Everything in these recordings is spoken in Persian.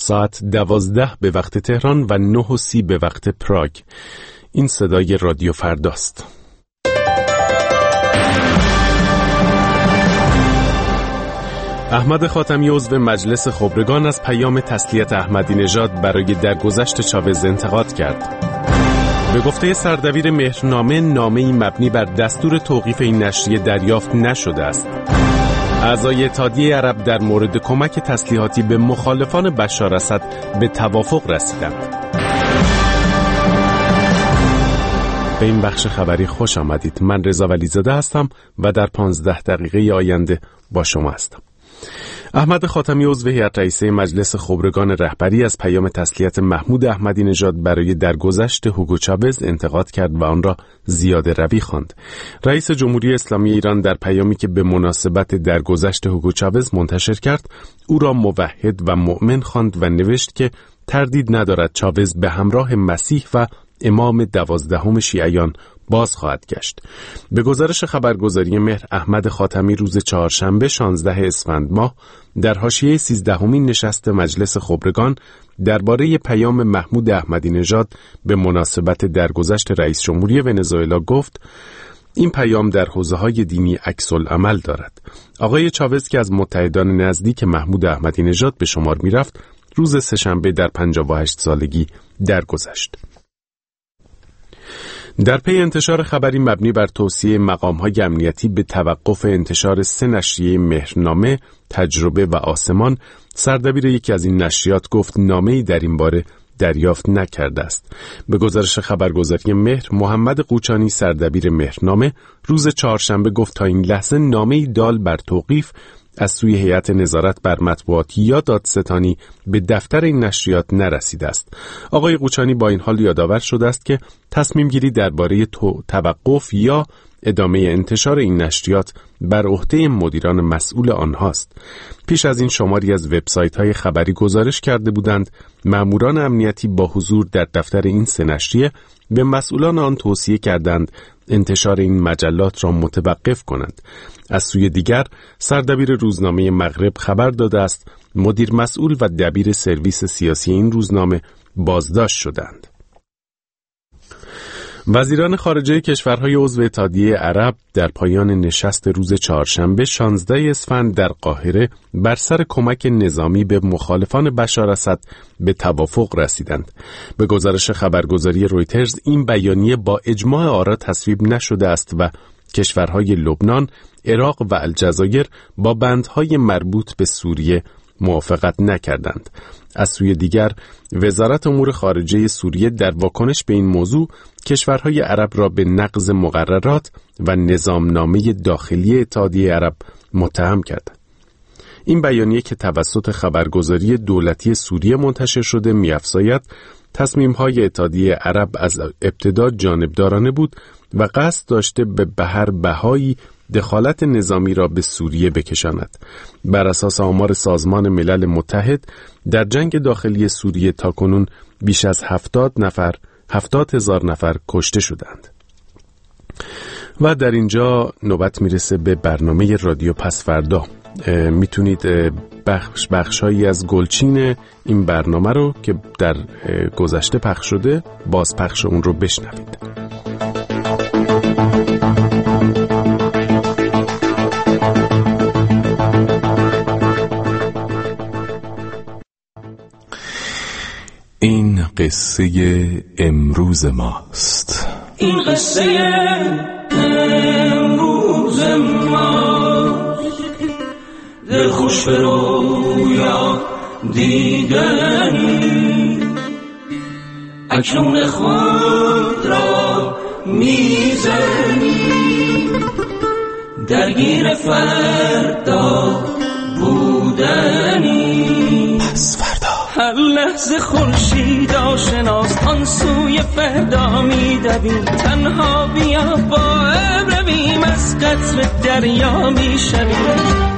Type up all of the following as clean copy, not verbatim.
ساعت 12 به وقت تهران و 9:30 به وقت پراگ. این صدای رادیو فرداست. احمد خاتمی عضو مجلس خبرگان از پیام تسلیت احمدی نژاد برای درگذشت چاوز انتقاد کرد. به گفته سردبیر مهرنامه، نامه‌ای مبنی بر دستور توقیف این نشریه دریافت نشده است. اعضای اتحادیه عرب در مورد کمک تسلیحاتی به مخالفان بشار اسد به توافق رسیدند. به این بخش خبری خوش آمدید. من رضا ولیزاده هستم و در 15 دقیقه آینده با شما هستم. احمد خاتمی عضو هیئت رئیسه مجلس خبرگان رهبری از پیام تسلیت محمود احمدی نژاد برای درگذشت هوگو چاوز انتقاد کرد و آن را زیاده روی خواند. رئیس جمهوری اسلامی ایران در پیامی که به مناسبت درگذشت هوگو چاوز منتشر کرد، او را موحد و مؤمن خواند و نوشت که تردید ندارد چاوز به همراه مسیح و امام 12 شیعیان باز خواهد گشت. به گزارش خبرگزاری مهر، احمد خاتمی روز چهارشنبه 16 اسفند ماه در حاشیه 13مین نشست مجلس خبرگان درباره پیام محمود احمدی نژاد به مناسبت درگذشت رئیس جمهوری ونزوئلا گفت: این پیام در حوزه‌های دینی عکس‌العمل دارد. آقای چاوز که از متحدان نزدیک محمود احمدی نژاد به شمار می‌رفت، روز سه‌شنبه در 58 سالگی درگذشت. در پی انتشار خبری مبنی بر توصیه مقام‌های امنیتی به توقف انتشار 3 نشریه مهرنامه، تجربه و آسمان، سردبیر یکی از این نشریات گفت نامه‌ای در این باره دریافت نکرده است. به گزارش خبرگزاری مهر، محمد قوچانی سردبیر مهرنامه روز چهارشنبه گفت تا این لحظه نامه‌ای دال بر توقیف از سوی هیئت نظارت بر مطبوعات یا دادستانی به دفتر این نشریات نرسیده است. آقای قوچانی با این حال یادآور شده است که تصمیم گیری درباره توقف یا ادامه انتشار این نشریات بر عهده مدیران مسئول آنهاست. پیش از این شماری از وبسایت‌های خبری گزارش کرده بودند ماموران امنیتی با حضور در دفتر این 3 نشریه به مسئولان آن توصیه کردند انتشار این مجلات را متوقف کنند. از سوی دیگر، سردبیر روزنامه مغرب خبر داده است مدیر مسئول و دبیر سرویس سیاسی این روزنامه بازداشت شدند. وزیران خارجه کشورهای عضو اتحادیه عرب در پایان نشست روز چهارشنبه 16 اسفند در قاهره بر سر کمک نظامی به مخالفان بشار اسد به توافق رسیدند. به گزارش خبرگزاری رویترز، این بیانیه با اجماع آرا تصویب نشده است و کشورهای لبنان، عراق و الجزایر با بندهای مربوط به سوریه موافقت نکردند. از سوی دیگر، وزارت امور خارجه سوریه در واکنش به این موضوع کشورهای عرب را به نقض مقررات و نظامنامه داخلی اتحادیه عرب متهم کرد. این بیانیه که توسط خبرگزاری دولتی سوریه منتشر شده می‌افزاید تصمیم‌های اتحادیه عرب از ابتدا جانبدارانه بود و قصد داشته به هر بهایی دخالت نظامی را به سوریه بکشاند. بر اساس آمار سازمان ملل متحد، در جنگ داخلی سوریه تاکنون بیش از 70,000 نفر کشته شدند. و در اینجا نوبت میرسه به برنامه رادیو پس فردا. میتونید بخش‌هایی از گلچین این برنامه رو که در گذشته پخش شده باز پخش اون رو بشنوید. این قصه امروز ماست. این قصه امروز ماست. دل خوش به رویا دیدنی، اکنون خود را میزنی، درگیر فردا بودنی. پس فردا هر لحظه خورشید آشناست، آن سوی فردا میدویم. تنها بیا با ابر بیم، از قطر دریا میشویم.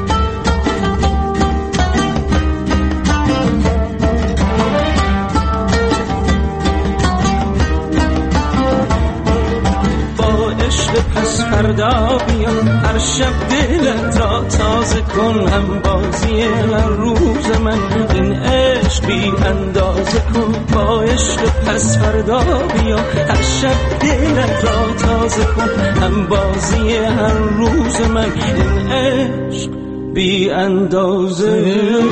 با عشق پس فردا بیا، هر شب دلت را تازه کن، هم بازی هر روز من. این عشق بی اندازه کن، با عشق پس فردا بیا، هر شب دلت را تازه کن، هم بازی هر روز من. این عشق بی اندازه.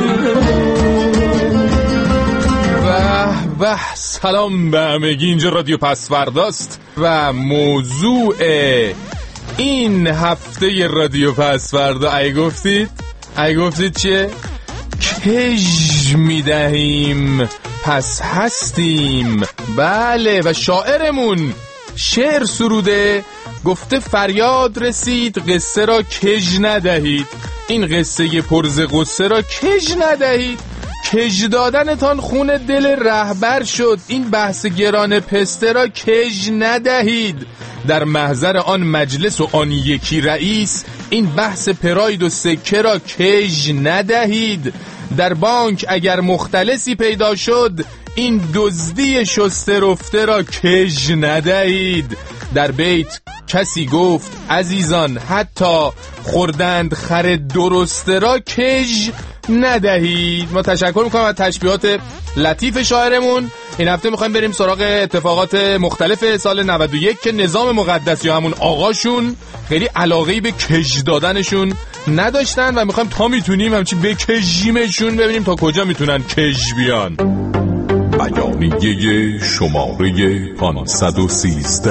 به سلام به همگی، اینجا رادیو پسورداست و موضوع این هفته رادیو پسوردا ای گفتید چیه؟ کژ میدهیم پس هستیم. بله، و شاعرمون شعر سروده، گفته فریاد رسید قصه را کژ ندهید. این قصه پرز قصه را کژ ندهید، کژ دادنتان خون دل رهبر شد. این بحث گران پسته را کژ ندهید. در محضر آن مجلس و آن یکی رئیس، این بحث پراید و سکه را کژ ندهید. در بانک اگر مختلسی پیدا شد، این دزدی شسته رفته را کژ ندهید. در بیت کسی گفت عزیزان حتی خوردند خر درسته را کژ ندهید. ما تشکر میکنم از تشبیهات لطیف شاعرمون. این هفته میخوایم بریم سراغ اتفاقات مختلف سال 91 که نظام مقدس یا همون آقاشون خیلی علاقه‌ای به کژ دادنشون نداشتن و میخوایم تا میتونیم همچین بکژیمشون، ببینیم تا کجا میتونن کژ بیان. بیانیه شماره 513.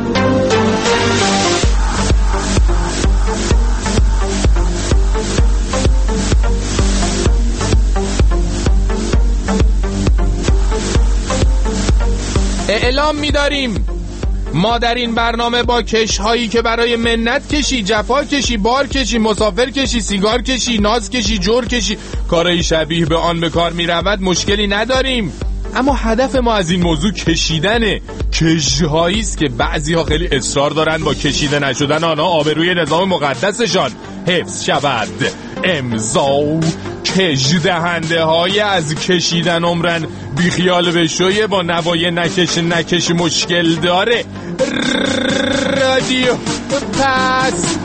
اعلام می‌داریم ما در این برنامه با کش‌هایی که برای منت کشی، جفا کشی، بار کشی، مسافر کشی، سیگار کشی، ناز کشی، جور کشی، کارهای شبیه به آن به کار می‌رود مشکلی نداریم. اما هدف ما از این موضوع کشیدن کژهایی است که بعضی‌ها خیلی اصرار دارن با کشیده نشدن آنها آبروی نظام مقدسشان حفظ شود. امضا کژ دهنده های از کشیدن عمرن بیخیال بشویه، با نوای نکش مشکل داره. رادیو پس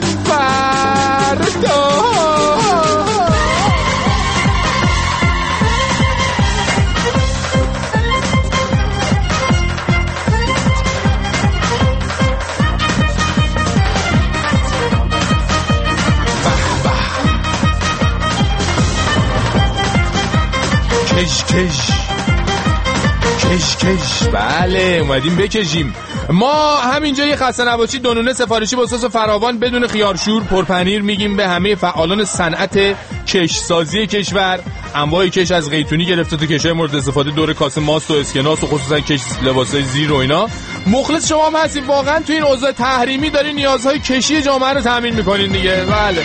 فردا. کش. بله اومدیم بکشیم. ما همینجا یه خسته نباشی دونونه سفارشی با سس فراوان بدون خیارشور پرپنیر میگیم به همه فعالان صنعت کش سازی کشور. انواع کش از قیتونی گرفته تا کشای مورد استفاده دور کاسه ماست و اسکناس و خصوصا کش لباسای زیر و اینا. مخلص شما هم هستیم واقعا. تو این اوضاع تحریمی دارین نیازهای کشی جامعه رو تامین میکنین دیگه. بله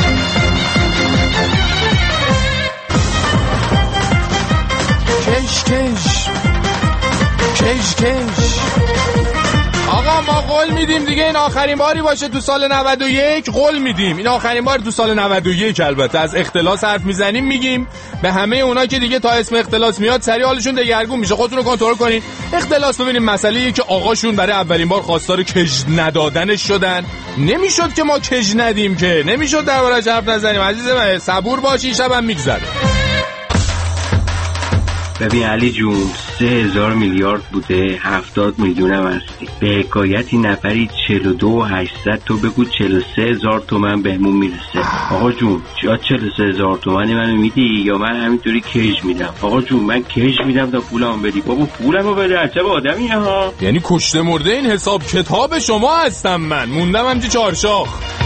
کش. آقا ما قول میدیم دیگه این آخرین باری باشه تو سال 91. قول میدیم این آخرین بار تو سال 91. البته از اختلاس حرف میزنیم، میگیم به همه اونا که دیگه تا اسم اختلاس میاد سریع حالشون دگرگون میشه. خودتون رو کنترل کنین. اختلاس ببینیم مسئله‌ایه که آقاشون برای اولین بار خواستار کژ ندادنش شدن. نمیشد که ما کژ ندیم، که نمیشد دربارش حرف نزنیم. عزیز من صبور باشی، شبم میگذره. ببین علی جون 3000 میلیارد بوده، 70 میلیون هم هستی. به حکایتی نفری 42,800 تو بگو 43,000 تومن بهمون میرسه. آقا جون یا 43,000 تومنی منو میدی یا من همینطوری کژ میدم. آقا جون من کژ میدم تا پولمو بدی. بابا پولمو بده، عجب آدمیه ها. یعنی کشته مرده این حساب کتاب شما هستم من. موندم همچی چارشاخ.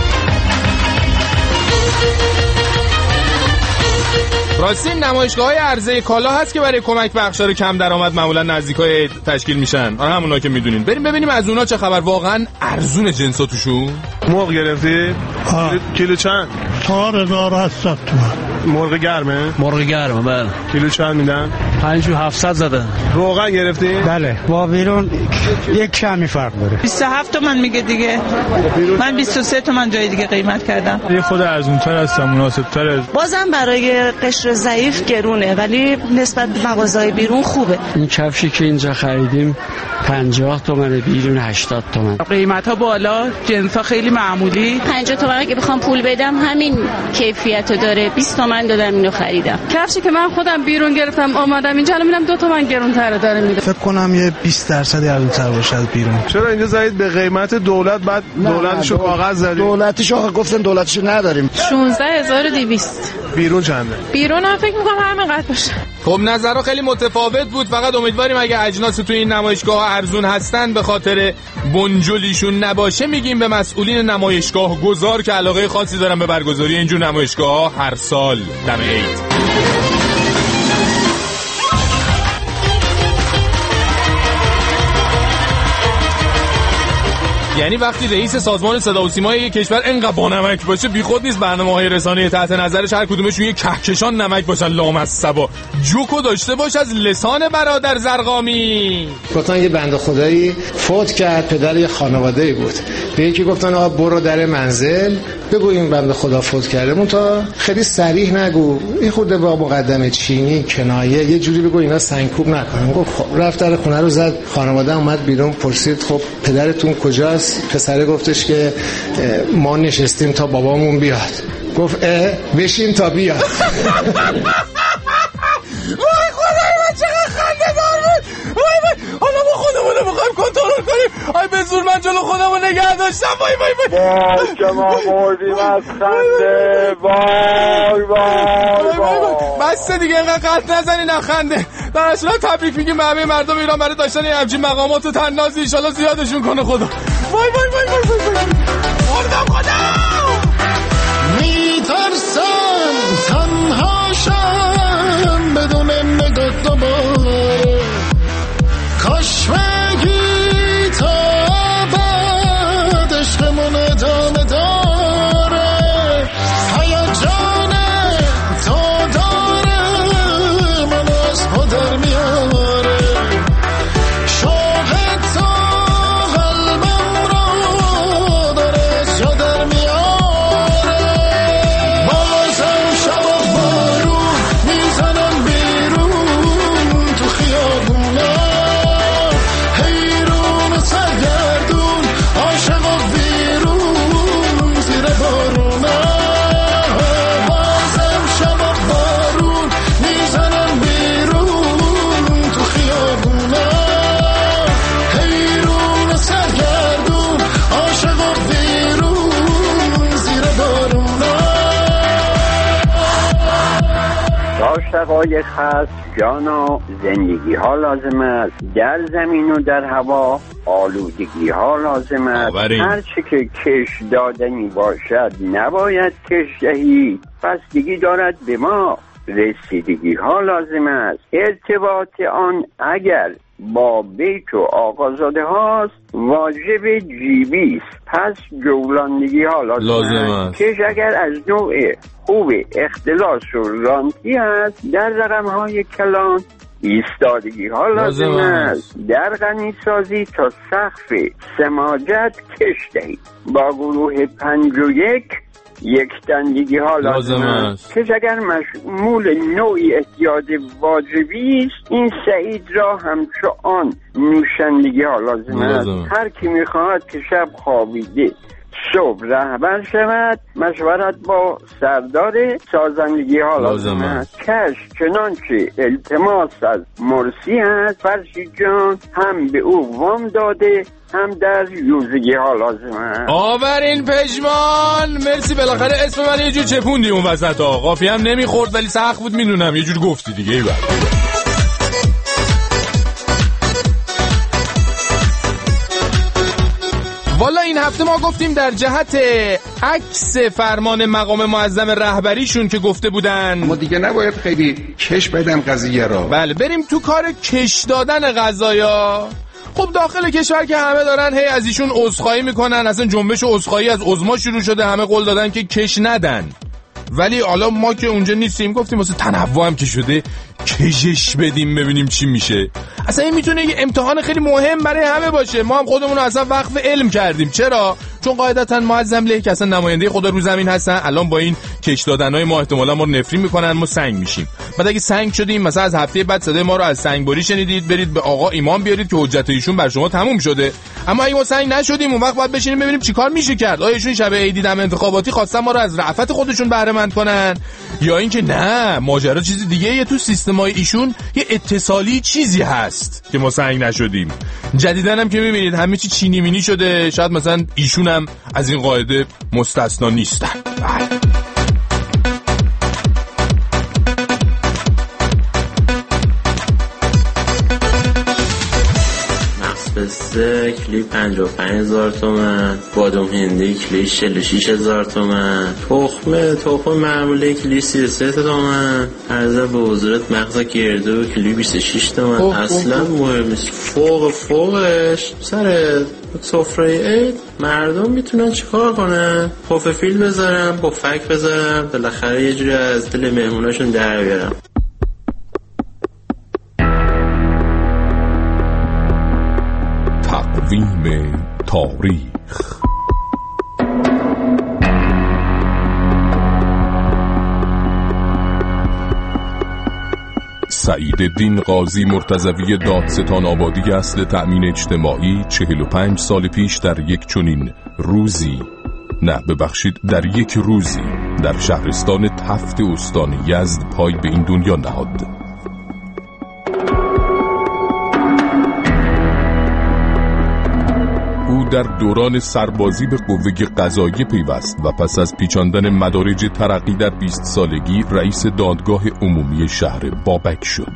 راستی نمایشگاه‌های عرضه کالا هست که برای کمک به اقشار کم درآمد معمولا نزدیکای عید تشکیل میشن. همونا که میدونین. بریم ببینیم از اونا چه خبر. واقعا ارزون جنسا توشون. مرغ گرفتی؟ کیلو چند؟ 4800 تومان. مرغ گرمه؟ مرغ گرمه بله. کیلو چند میدن؟ 5700 زده. روغن گرفتی؟ بله. با بیرون یک کمی فرق داره. 27 تومن میگه دیگه. من 23 تومن جای دیگه قیمت کردم. یه خود ارزون‌تر هست، مناسب‌تره. بازم برای قشر ضعیف گرونه ولی نسبت به مغازه‌های بیرون خوبه. این کفشی که اینجا خریدیم 50 تومن، بیرون 80 تومن. قیمت‌ها بالا، جنس‌ها خیلی معمولی. 50 تومن اگه بخوام پول بدم همین کیفیتو داره. 20 تومن دادم اینو خریدم. کفشی که من خودم بیرون گرفتم اومدم اینجا الان میرم 2 تومن گرون‌تر داره میده. فکر کنم یه 20% ارزون‌تر باشه از بیرون. چرا اینجا زدید به قیمت دولت؟ بعد دولتشو کاغذ زدید. دولتشو گفتن دولتشو نداریم. 16200. بیرون چنده؟ بیرون هم فکر می‌کنم همینقدر باشه. خب نظرها خیلی متفاوت بود. فقط امیدواریم اگه اجناس تو این نمایشگاه ارزون هستن به خاطر بنجلیشون نباشه. میگیم به مسئولین نمایشگاه گذار که علاقه خاصی دارن به برگزاری اینجور نمایشگاه هر سال دم عید. یعنی وقتی رئیس سازمان صدا و سیمای یک کشور انقدر بانمک باشه بیخود نیست برنامه‌های رسانه‌ای تحت نظرش هر کدومشون یک کهکشان نمک باشن لامصبا. جوکو داشته باش از لسان برادر زرقامی. گفتن یه بنده خدایی فوت کرد، پدر یه خانواده‌ای بود. به یکی گفتن آقا برو در منزل بگو این بنده خدا فوت کرده، مون تا خیلی صریح نگو، این خود با مقدمه چینی کنایه یه جوری بگو اینا سنگکوب نکنن. گفت خب رفت در خونه رو زد، خانواده اومد بیرون، پرسید خب پدرتون کجاست؟ پسره گفتش که ما نشستیم تا بابامون بیاد. گفت بشین تا بیاد. وای خدای من چقدر خنده دار بود. وای حالا ما خودمونو میخوایم کنترل کنیم. آی به زور من جلو خودمو نگه داشتم. وای که ما مردیم از خنده. وای بس دیگه اینقدر قلط نزنین از خنده. در اصلا تبریک میگیم به همه مردم ایران برای داشتن این همچین مقامات و طنازی. انشالله زیادشون کنه خدا. وای مردم خدا. میترسم تنها شم بدون نگاه دوباره، کاش بگی تا بعد عشقمون ادامه داره. هیجان تو داره منو از پا در میاره، شوق تو قلبم رو داره از جا در میاره. بازم شب و بارون میزنم بیرون تو خیابونا، حیرون و سرگردون عاشق و بیرون زیر بارونا. بازم شب و بارون میزنم بیرون تو خیابونا، حیرون و سرگردون عاشق و بیرون زیر بارونا. تا شقایق هست جانا زندگی ها لازم است، در زمین و در هوا آلودگی ها لازم است. هر چه که کش دادنی باشد نباید کش دهی، بستگی دارد به ما رسیدگی ها لازم است. ارتباط آن اگر با بیت و آقازاده هاست واجب جیبی است، پس جولندگی ها لازم است. کش اگر از نوع خوب اختلاس و رانتی است در رقم های کلان ایستادگی ها لازم است. در غنی سازی تا سقف سماجت کش دهید. با گروه 51 یک تندگی ها لازم است. کش اگر مشمول نوعی احتیاج واجبی است این سعید را همچو آن نوشندگی ها لازم است. هر کی میخواهد که شب خوابیده صبح رهبر شود مشورت با سردار سازندگی ها لازم است. کش چنانچه التماس از مرسی است، فرشی جان هم به او وام داده هم در یوزگی ها لازم است. آورین پژمان مرسی، بالاخره اسم من یه جور چپوندی اون وسط ها. قافیه هم نمیخورد ولی سخت بود، میدونم یه جور گفتی دیگه. ایوه والا این هفته ما گفتیم در جهت عکس فرمان مقام معظم رهبریشون که گفته بودن ما دیگه نباید خیلی کش بدن قضیه را. بله بریم تو کار کش دادن قضایا. خب داخل کشور که همه دارن هی از ایشون عذرخواهی میکنن، اصلا جنبش عذرخواهی از عظما شروع شده، همه قول دادن که کش ندن. ولی حالا ما که اونجا نیستیم گفتیم واسه تنوع هم که شده کشش بدیم ببینیم چی میشه. اصلا این میتونه یه امتحان خیلی مهم برای همه باشه. ما هم خودمون رو اصلا وقف علم کردیم. چرا؟ چون قاعدتا معظم له که اصلا نماینده خدا رو زمین هستن. الان با این کش دادنای ما احتمالاً ما رو نفرین میکنن، ما سنگ میشیم. بعد اگه سنگ شدیم مثلا از هفته بعد صدای ما رو از سنگبری شنیدید، برید به آقا ایمان بیارید که حجت ایشون بر شما تموم شده. اما اگه ما سنگ نشدیم اون وقت باید بشینیم ببینیم چیکار میشه کرد. آیا ایشون شب عید دم انتخاباتی خواستن ما رو از رأفت خودشون بهره مند کنن، یا اینکه نه ماجرا چیز دیگه یه تو سیستمای ایشون یه اتصالی چیزی هست که ما سنگ نشدیم. جدیدن هم که میبینید همه چی چینی مینی شده. شاید مثلا ایشون هم از این قاعده مستثنا نیستن. پسته کلی 55,000 تومن، بادام هندی کلی 46,000 تومن، تخم معمولی کلی 33 تومن، عرضه به حضورت مغز گردو کلی 26 تومن. اصلا مهم نیست. فوقش سر سفره عید مردم میتونن چیکار کنن؟ پف فیل بذارن، پفک بذارن، بالاخره یه جوری از دل مهموناشون در بیارن. تقویم تاریخ. سعیدالدین قاضی مرتضوی دادستان آبادی اصل تأمین اجتماعی 45 سال پیش در یک چنین روزی، در یک روزی در شهرستان تفت استان یزد پای به این دنیا نهاد. او در دوران سربازی به قوه قضاییه پیوست و پس از پیچاندن مدارج ترقی در 20 سالگی رئیس دادگاه عمومی شهر بابک شد.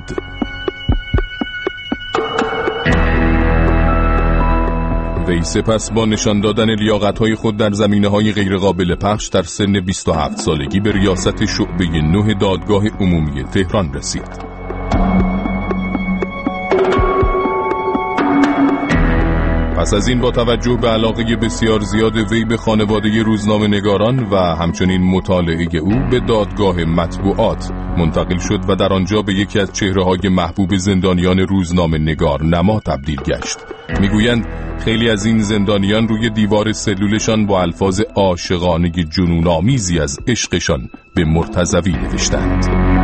وی سپس با نشان دادن لیاقت‌های خود در زمینه‌های غیرقابل پخش در سن 27 سالگی به ریاست شعبه 9 دادگاه عمومی تهران رسید. پس از این با توجه به علاقه بسیار زیاد وی به خانواده روزنامه‌نگاران و همچنین مطالعه او به دادگاه مطبوعات منتقل شد و در آنجا به یکی از چهره‌های محبوب زندانیان روزنامه‌نگار نما تبدیل گشت. میگویند خیلی از این زندانیان روی دیوار سلولشان با الفاظ عاشقانه جنون‌آمیزی از عشقشان به مرتضوی نوشتند.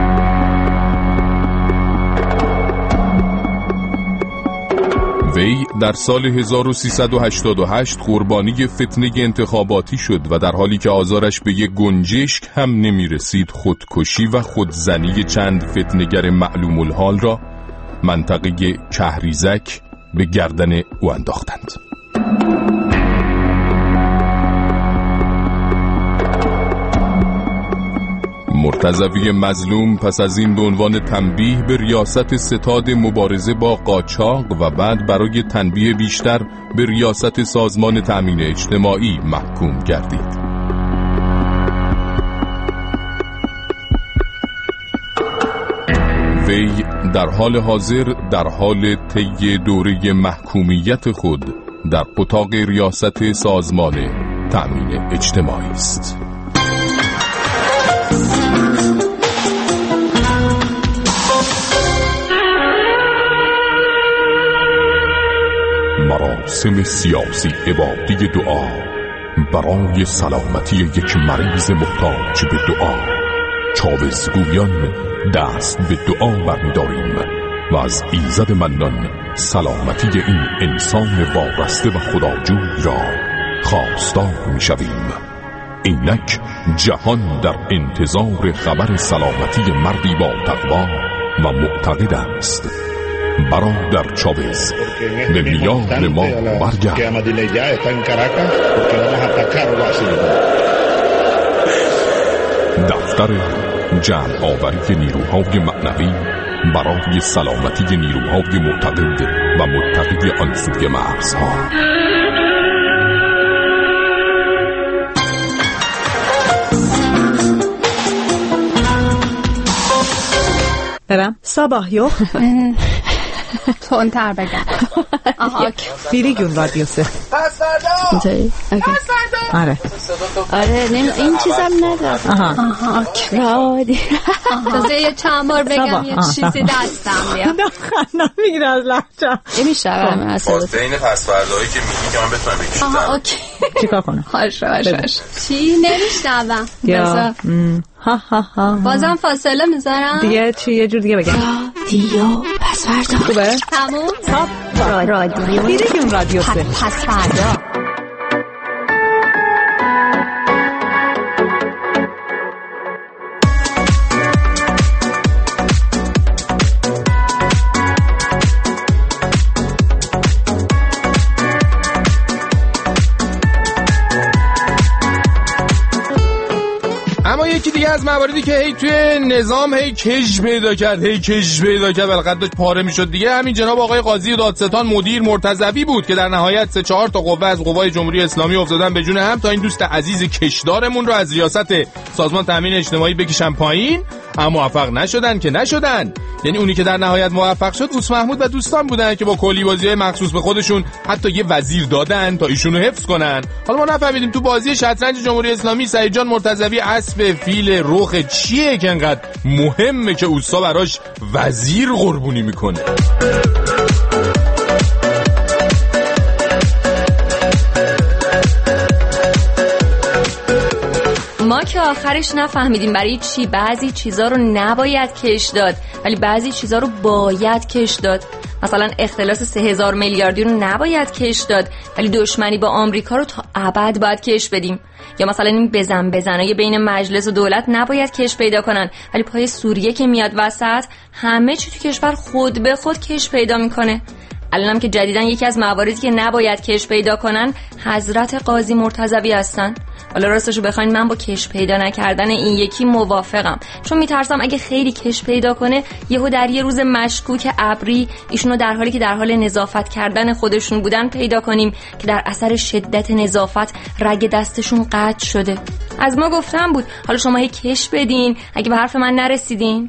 وی در سال 1388 قربانی فتنه انتخاباتی شد و در حالی که آزارش به یک گنجشک هم نمی رسید خودکشی و خودزنی چند فتنه‌گر معلوم الحال را منطقه کهریزک به گردن او انداختند. مرتضوی مظلوم پس از این به عنوان تنبیه به ریاست ستاد مبارزه با قاچاق و بعد برای تنبیه بیشتر به ریاست سازمان تأمین اجتماعی محکوم گردید. وی در حال حاضر در حال طی دوره محکومیت خود در اتاق ریاست سازمان تأمین اجتماعی است. مراسم سیاسی عبادی دعا برای سلامتی یک مریض محتاج به دعا. چاوزگویان دست به دعا برمی‌داریم و از ایزد منان سلامتی این انسان وابسته و خداجوی را خواستار می‌شویم. اینک جهان در انتظار خبر سلامتی مردی با تقوا و معتقد است. برادر چاوز به میان ما برگرد. دفتر جمع آوری نیروهای معنوی برای سلامتی نیروهای معتقد و متقی آن سوی مرزها. برم صباح یو. تندتر بگم. آها فریگون رادیو 3 پس فردا. آره این چیزم نداره. آها رادیو. تازه یه چند بار بگم یه چیزی دستم بیاد. خندم میگیره از لحجم. میشه بین پس فردایی که میگی که من بتونم بکشم. آها اوکی. چیکار کنم؟ باشه. چی نمیشنوم. یا بازم فاصله میذارم. دیگه چی یه جور دیگه بگم. رادیو پس فردا. خوبه؟ تموم. رادیو. فریگون رادیو 3 پس فردا. اما یکی دیگه از مواردی که هی توی نظام هی کج پیدا کرد بلقد داشت پاره میشد دیگه، همین جناب آقای قاضی دادستان مدیر مرتضوی بود که در نهایت 3-4 تا قوه از قوای جمهوری اسلامی افتادن به جون هم تا این دوست عزیز کشدارمون رو از ریاست سازمان تامین اجتماعی بکشن پایین. اما موفق نشدن. یعنی اونی که در نهایت موفق شد اوس محمود و دوستان بودن که با کلی بازی‌های مخصوص به خودشون حتی یه وزیر دادن تا ایشونو حفظ کنن. حالا ما نفهمیدیم تو بازی شطرنج جمهوری اسلامی سعید جان مرتضوی اسب فیل رخ چیه که انقدر مهمه که اوسا براش وزیر قربونی میکنه. ما که آخرش نفهمیدیم برای چی بعضی چیزا رو نباید کش داد ولی بعضی چیزا رو باید کش داد. مثلا اختلاس 3000 میلیاردی رو نباید کش داد ولی دشمنی با آمریکا رو تا ابد باید کش بدیم. یا مثلا این بزنای بین مجلس و دولت نباید کش پیدا کنن ولی پای سوریه که میاد وسط همه چی تو کشور خود به خود کش پیدا میکنه. الانم که جدیدن یکی از مواردی که نباید کش پیدا کنن حضرت قاضی مرتضوی هستن. حالا راستشو بخواین من با کش پیدا نکردن این یکی موافقم، چون میترسم اگه خیلی کش پیدا کنه یهو در یه روز مشکوک ابری ایشونو در حالی که در حال نظافت کردن خودشون بودن پیدا کنیم که در اثر شدت نظافت رگ دستشون قطع شده. از ما گفتم بود، حالا شما هی کش بدین اگه به حرف من نرسیدین.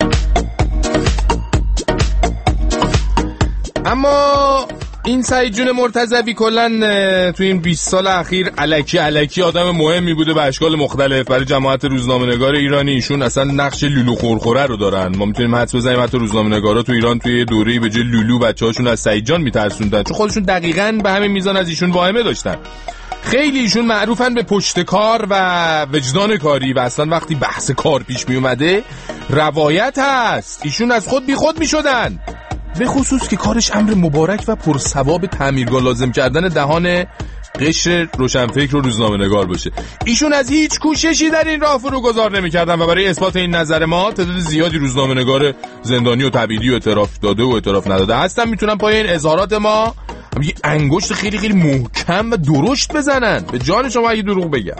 اما این سعید جون مرتضوی کلن تو این 20 سال اخیر الکی آدم مهمی بوده به اشکال مختلف برای جماعت روزنامه‌نگار ایرانی. ایشون اصلا نقش لولو خورخوره رو دارن. ما میتونیم حدس بزنیم حتی روزنامه‌نگارا تو ایران توی دوره‌ای به جای لولو بچه‌هاشون از سعید جان میترسوندن، چون خودشون دقیقاً به همین میزان از ایشون واهمه داشتن. خیلی ایشون معروفن به پشت کار و وجدان کاری و اصلا وقتی بحث کار پیش می اومده روایت هست ایشون از خود بی خود میشدن، به خصوص که کارش امر مبارک و پرثواب تعمیرگاه لازم کردن دهان قشر روشنفکر و روزنامه‌نگار باشه. ایشون از هیچ کوششی در این راه فرو گذار نمی‌کردن و برای اثبات این نظر ما تعداد زیادی روزنامه‌نگار زندانی و تبعیدی و اعتراف داده و اعتراف نداده هستن. میتونن پای این اظهارات ما یه انگشت خیلی خیلی محکم و درشت بزنن. به جان شما اگه دروغ بگم.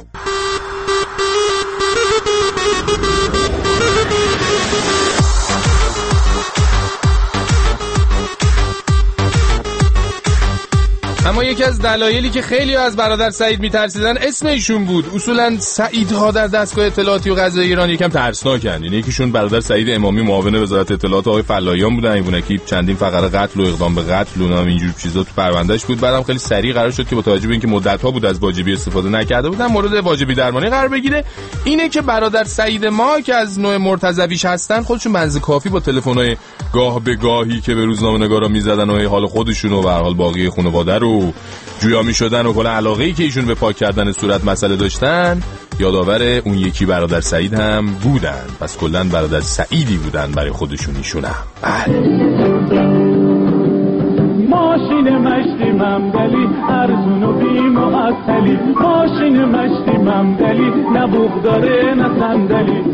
اما یکی از دلایلی که خیلی از برادر سعید میترسیدن اسم ایشون بود. اصولا سعیدها در دستگاه اطلاعاتی و قضایی ایران یکم ترسناکن. یعنی یکیشون برادر سعید امامی معاون وزارت اطلاعات آقای فلاحیان بودن، ایوونکی چندین فقره قتل و اقدام به قتل و اینجور چیزا تو پروندهش بود. بعدم خیلی سریع قرار شد که با توجه به اینکه مدت‌ها بود از واجبی استفاده نکرده بودن مورد واجبی درمانی قرار بگیره. اینه که برادر سعید ما که از نوع مرتضویش هستن خودشون منز کافی با تلفن‌های گاه به گاهی که به روزنامه‌نگارا میزدن و حال خودشون و به هر حال باقی خانواده رو جویا می شدن و کل علاقه‌ای که ایشون به پاک کردن صورت مسئله داشتن یادآور اون یکی برادر سعید هم بودن. پس کلاً برادر سعیدی بودن برای خودشون ایشون هم. ماشین مشتی ممدلی ارزون و بی معطلی، ماشین مشتی ممدلی نه بوق داره نه صندلی.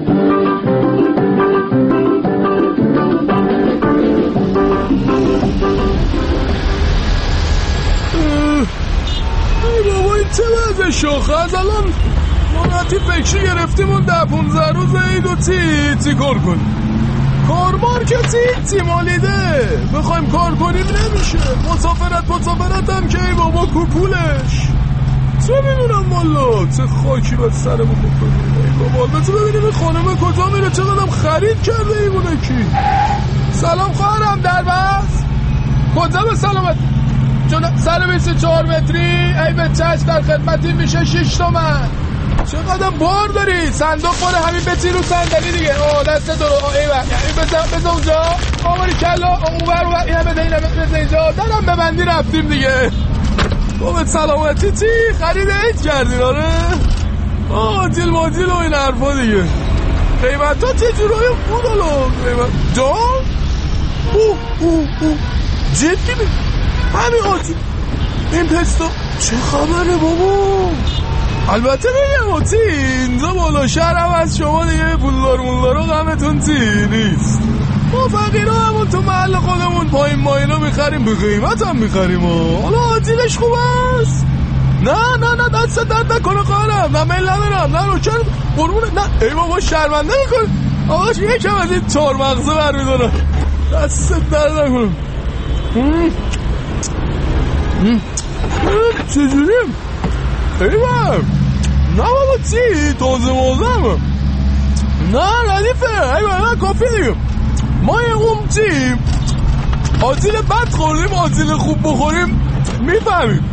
بابا این چه وضع شاخه؟ از الان مناتی فکری گرفتیم اون 10-15 روز عید و تی کار کنیم. کار مارکتی مالیده بخوایم کار کنیم نمیشه. مسافرت هم که ای بابا کوپولش چه میدونم والا چه خاکی باید سرمون بکنیم. ای بابا بذار ببینیم این خانمه کجا میره، چقدرم خرید کرده ایمونه کی. سلام خواهرم در بس کجا به سلامت جون 124 متری ای به چشم در خدمتی میشه 6 تومن. چقدر بار داری؟ صندوق باره همین بچی رو صندلی دیگه. دست درو ایوه بزن اونجا آماری کلا اونور اینه بده اینجا دارم ببندی رفتیم دیگه. به سلامتی چی؟ خرید عید کردین؟ آره آجیل ماجیل و این حرفا دیگه. قیمت ها چه جورای خود الان قیمت جان؟ جدی بید همین آجیل این پستا چه خبره بابا؟ البته بگم آتی اینجا بالا شهر هم از شما دیگه پولدار و غمتون چی نیست. ما فقیرها همون تو محل خودمون پایین ماینا میخریم به قیمت هم میخریم. حالا آجیلش خوب است؟ نه دست درد نکنه خواهرم. نه میل ندارم نه روچن قربونه نه ای بابا شرمنده میکنه آقاش یکم از این 4 مغزه برمیدارم دست درد نکنم. چجوریم؟ ایوام نه بابا چی؟ تازه موزم نه ردیفه ایوام کافی دیگه. ما یه چی؟ آجیل بد خوردیم آجیل خوب بخوریم میفهمیم.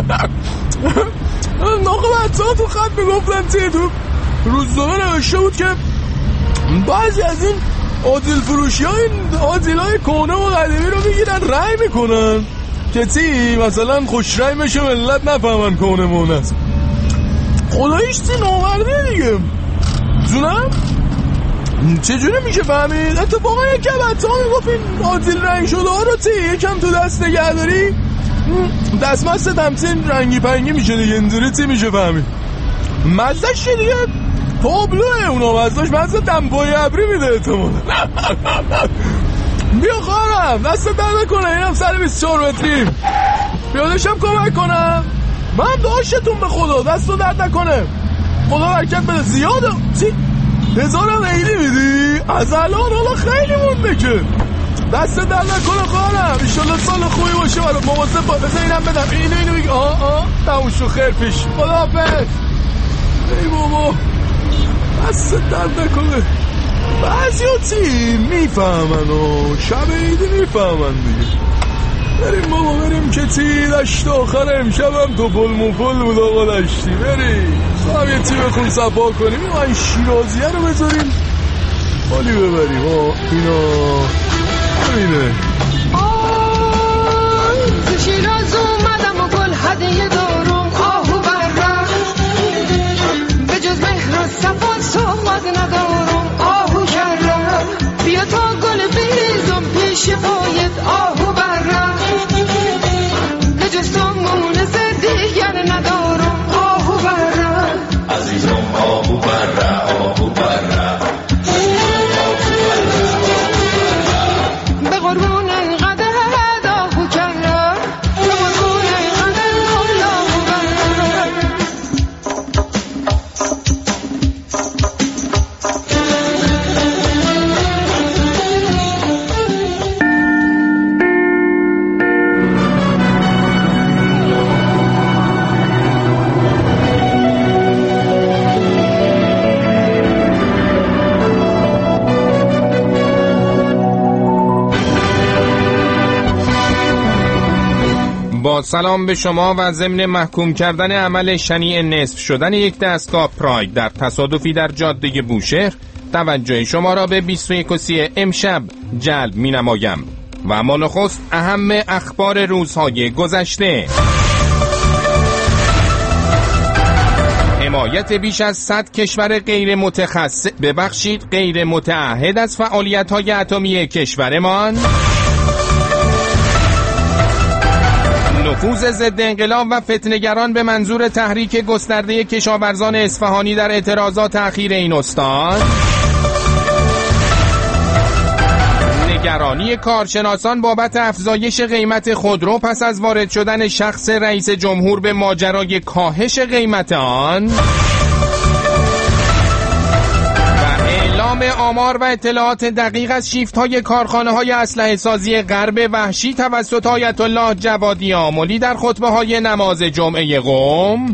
ناقه بچه ها تو خط میگفتن چی؟ تو روزنامه نوشته بود که بعضی از این آجیل فروشی ها این آجیل های کهنه و قدیمی رو میگیرن رای میکنن که چی؟ مثلا خوش رای میشه ملت نفهمن کهنه مونه است. خداییش چی نامرده دیگه جونم؟ چجوری میشه فهمید؟ اتفاقا یکی بچه ها میگفت این آجیل رنگ شده ها رو چی؟ یکم تو دست نگه داری؟ دستمست همچین رنگی پنگی میشه دیگه اینجوری چی میشه فهمید؟ مزدش چه دیگه؟ تابلوه اونا مزدش مزد دمپایی ابری میده احتمالا. بیا خواهرم دست درد کنه اینم 124 متریم بیادشم کمک کنم. من داشتتون به خدا دست درد نکنه خدا برکت بده. زیاده چی؟ 1000 ایلی میدی؟ از الان حالا خیلی مونده که دست در نکنه خواهرم. ایشالله سال خوبی باشه برای مواظب با بذار اینم بدم اینو بگی تموم شو خیر پیش خداحافظ. ای بابا دست در نکنه. بعضی ها چی میفهمن و شب عیدی میفهمن دیگه. بریم بابا بریم که چی دشت آخر امشبم تو پل مپل بود آقا دشتی. بریم تو هم یه چی بخون صفا کنیم این شیرازیه رو بذاریم حالی ببریم اینا همینه. تو شیراز اومدم و گل هدیه دارم آهو برم به جز مهر و صفا صحبت ندارم آهو کردم بیا تا گل بیزم پیش پایت آهو برم به جز تو مونس دیگر ندارم آهو برم عزیزم آهو برم آهو برم به قربون اینقدر آهو کردم به قربون اینقدر آهو برم. با سلام به شما و ضمن محکوم کردن عمل شنیع نصف شدن یک دستگاه پراید در تصادفی در جاده بوشهر توجه شما را به 21:30 امشب جلب می نمایم و اما نخست اهم اخبار روزهای گذشته. حمایت بیش از 100 کشور غیر متعهد از فعالیت‌های اتمی کشورمان، نفوذ ضد انقلاب و فتنه‌گران به منظور تحریک گسترده کشاورزان اصفهانی در اعتراضات اخیر این استان، نگرانی کارشناسان بابت افزایش قیمت خودرو پس از وارد شدن شخص رئیس جمهور به ماجرای کاهش قیمت آن، اعلام آمار و اطلاعات دقیق از شیفت‌های کارخانه‌های اسلحه سازی غرب وحشی توسط آیت الله جوادی آملی در خطبه‌های نماز جمعه قم،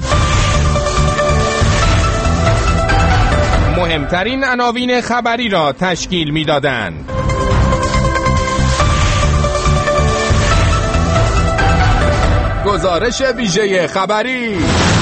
مهمترین عناوین خبری را تشکیل می‌دادند. گزارش ویژه خبری.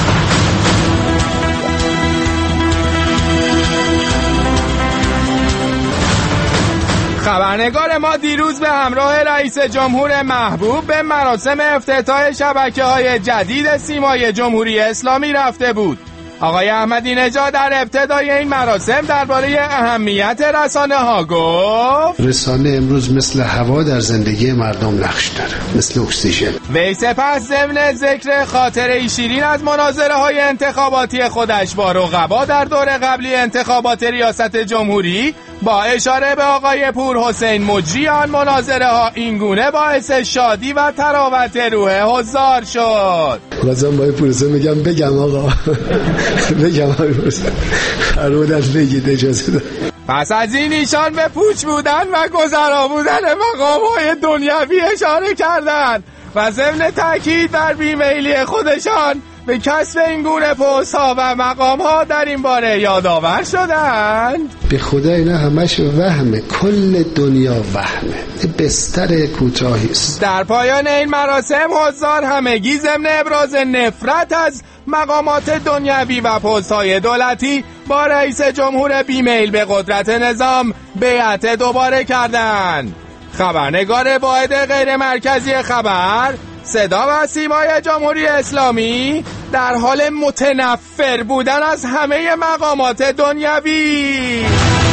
خبرنگار ما دیروز به همراه رئیس جمهور محبوب به مراسم افتتاح شبکه‌های جدید سیمای جمهوری اسلامی رفته بود. آقای احمدی نژاد در ابتدای این مراسم درباره اهمیت رسانه‌ها گفت: رسانه امروز مثل هوا در زندگی مردم نقش داره، مثل اکسیژن. وی سپس ضمن ذکر خاطره شیرین از مناظره‌های انتخاباتی خودش با رقبا در دور قبلی انتخابات ریاست جمهوری با اشاره به آقای پورحسین مجری آن مناظره‌ها اینگونه باعث شادی و تراوت روح حضار شد. خواستم با پورحسین بگم آقا بگم آقای پورحسین قرارت بگید اجازه ده. پس از این ایشان به پوچ بودن و گذرا بودن مقام‌های دنیوی اشاره کردند و ضمن تاکید بر بیمیلی خودشان به کسب این گونه پست‌ها و مقام‌ها در این باره یادآور شدند. به خدا اینا همش وهمه، کل دنیا وهمه، بستر کوتاهی است. در پایان این مراسم حضار همگی ضمن ابراز نفرت از مقامات دنیوی و پست‌های دولتی با رئیس جمهور بیمیل به قدرت نظام بیعت دوباره کردند. خبرنگار واحد غیر مرکزی خبر، صدا و سیمای جمهوری اسلامی در حال متنفر بودن از همه مقامات دنیوی.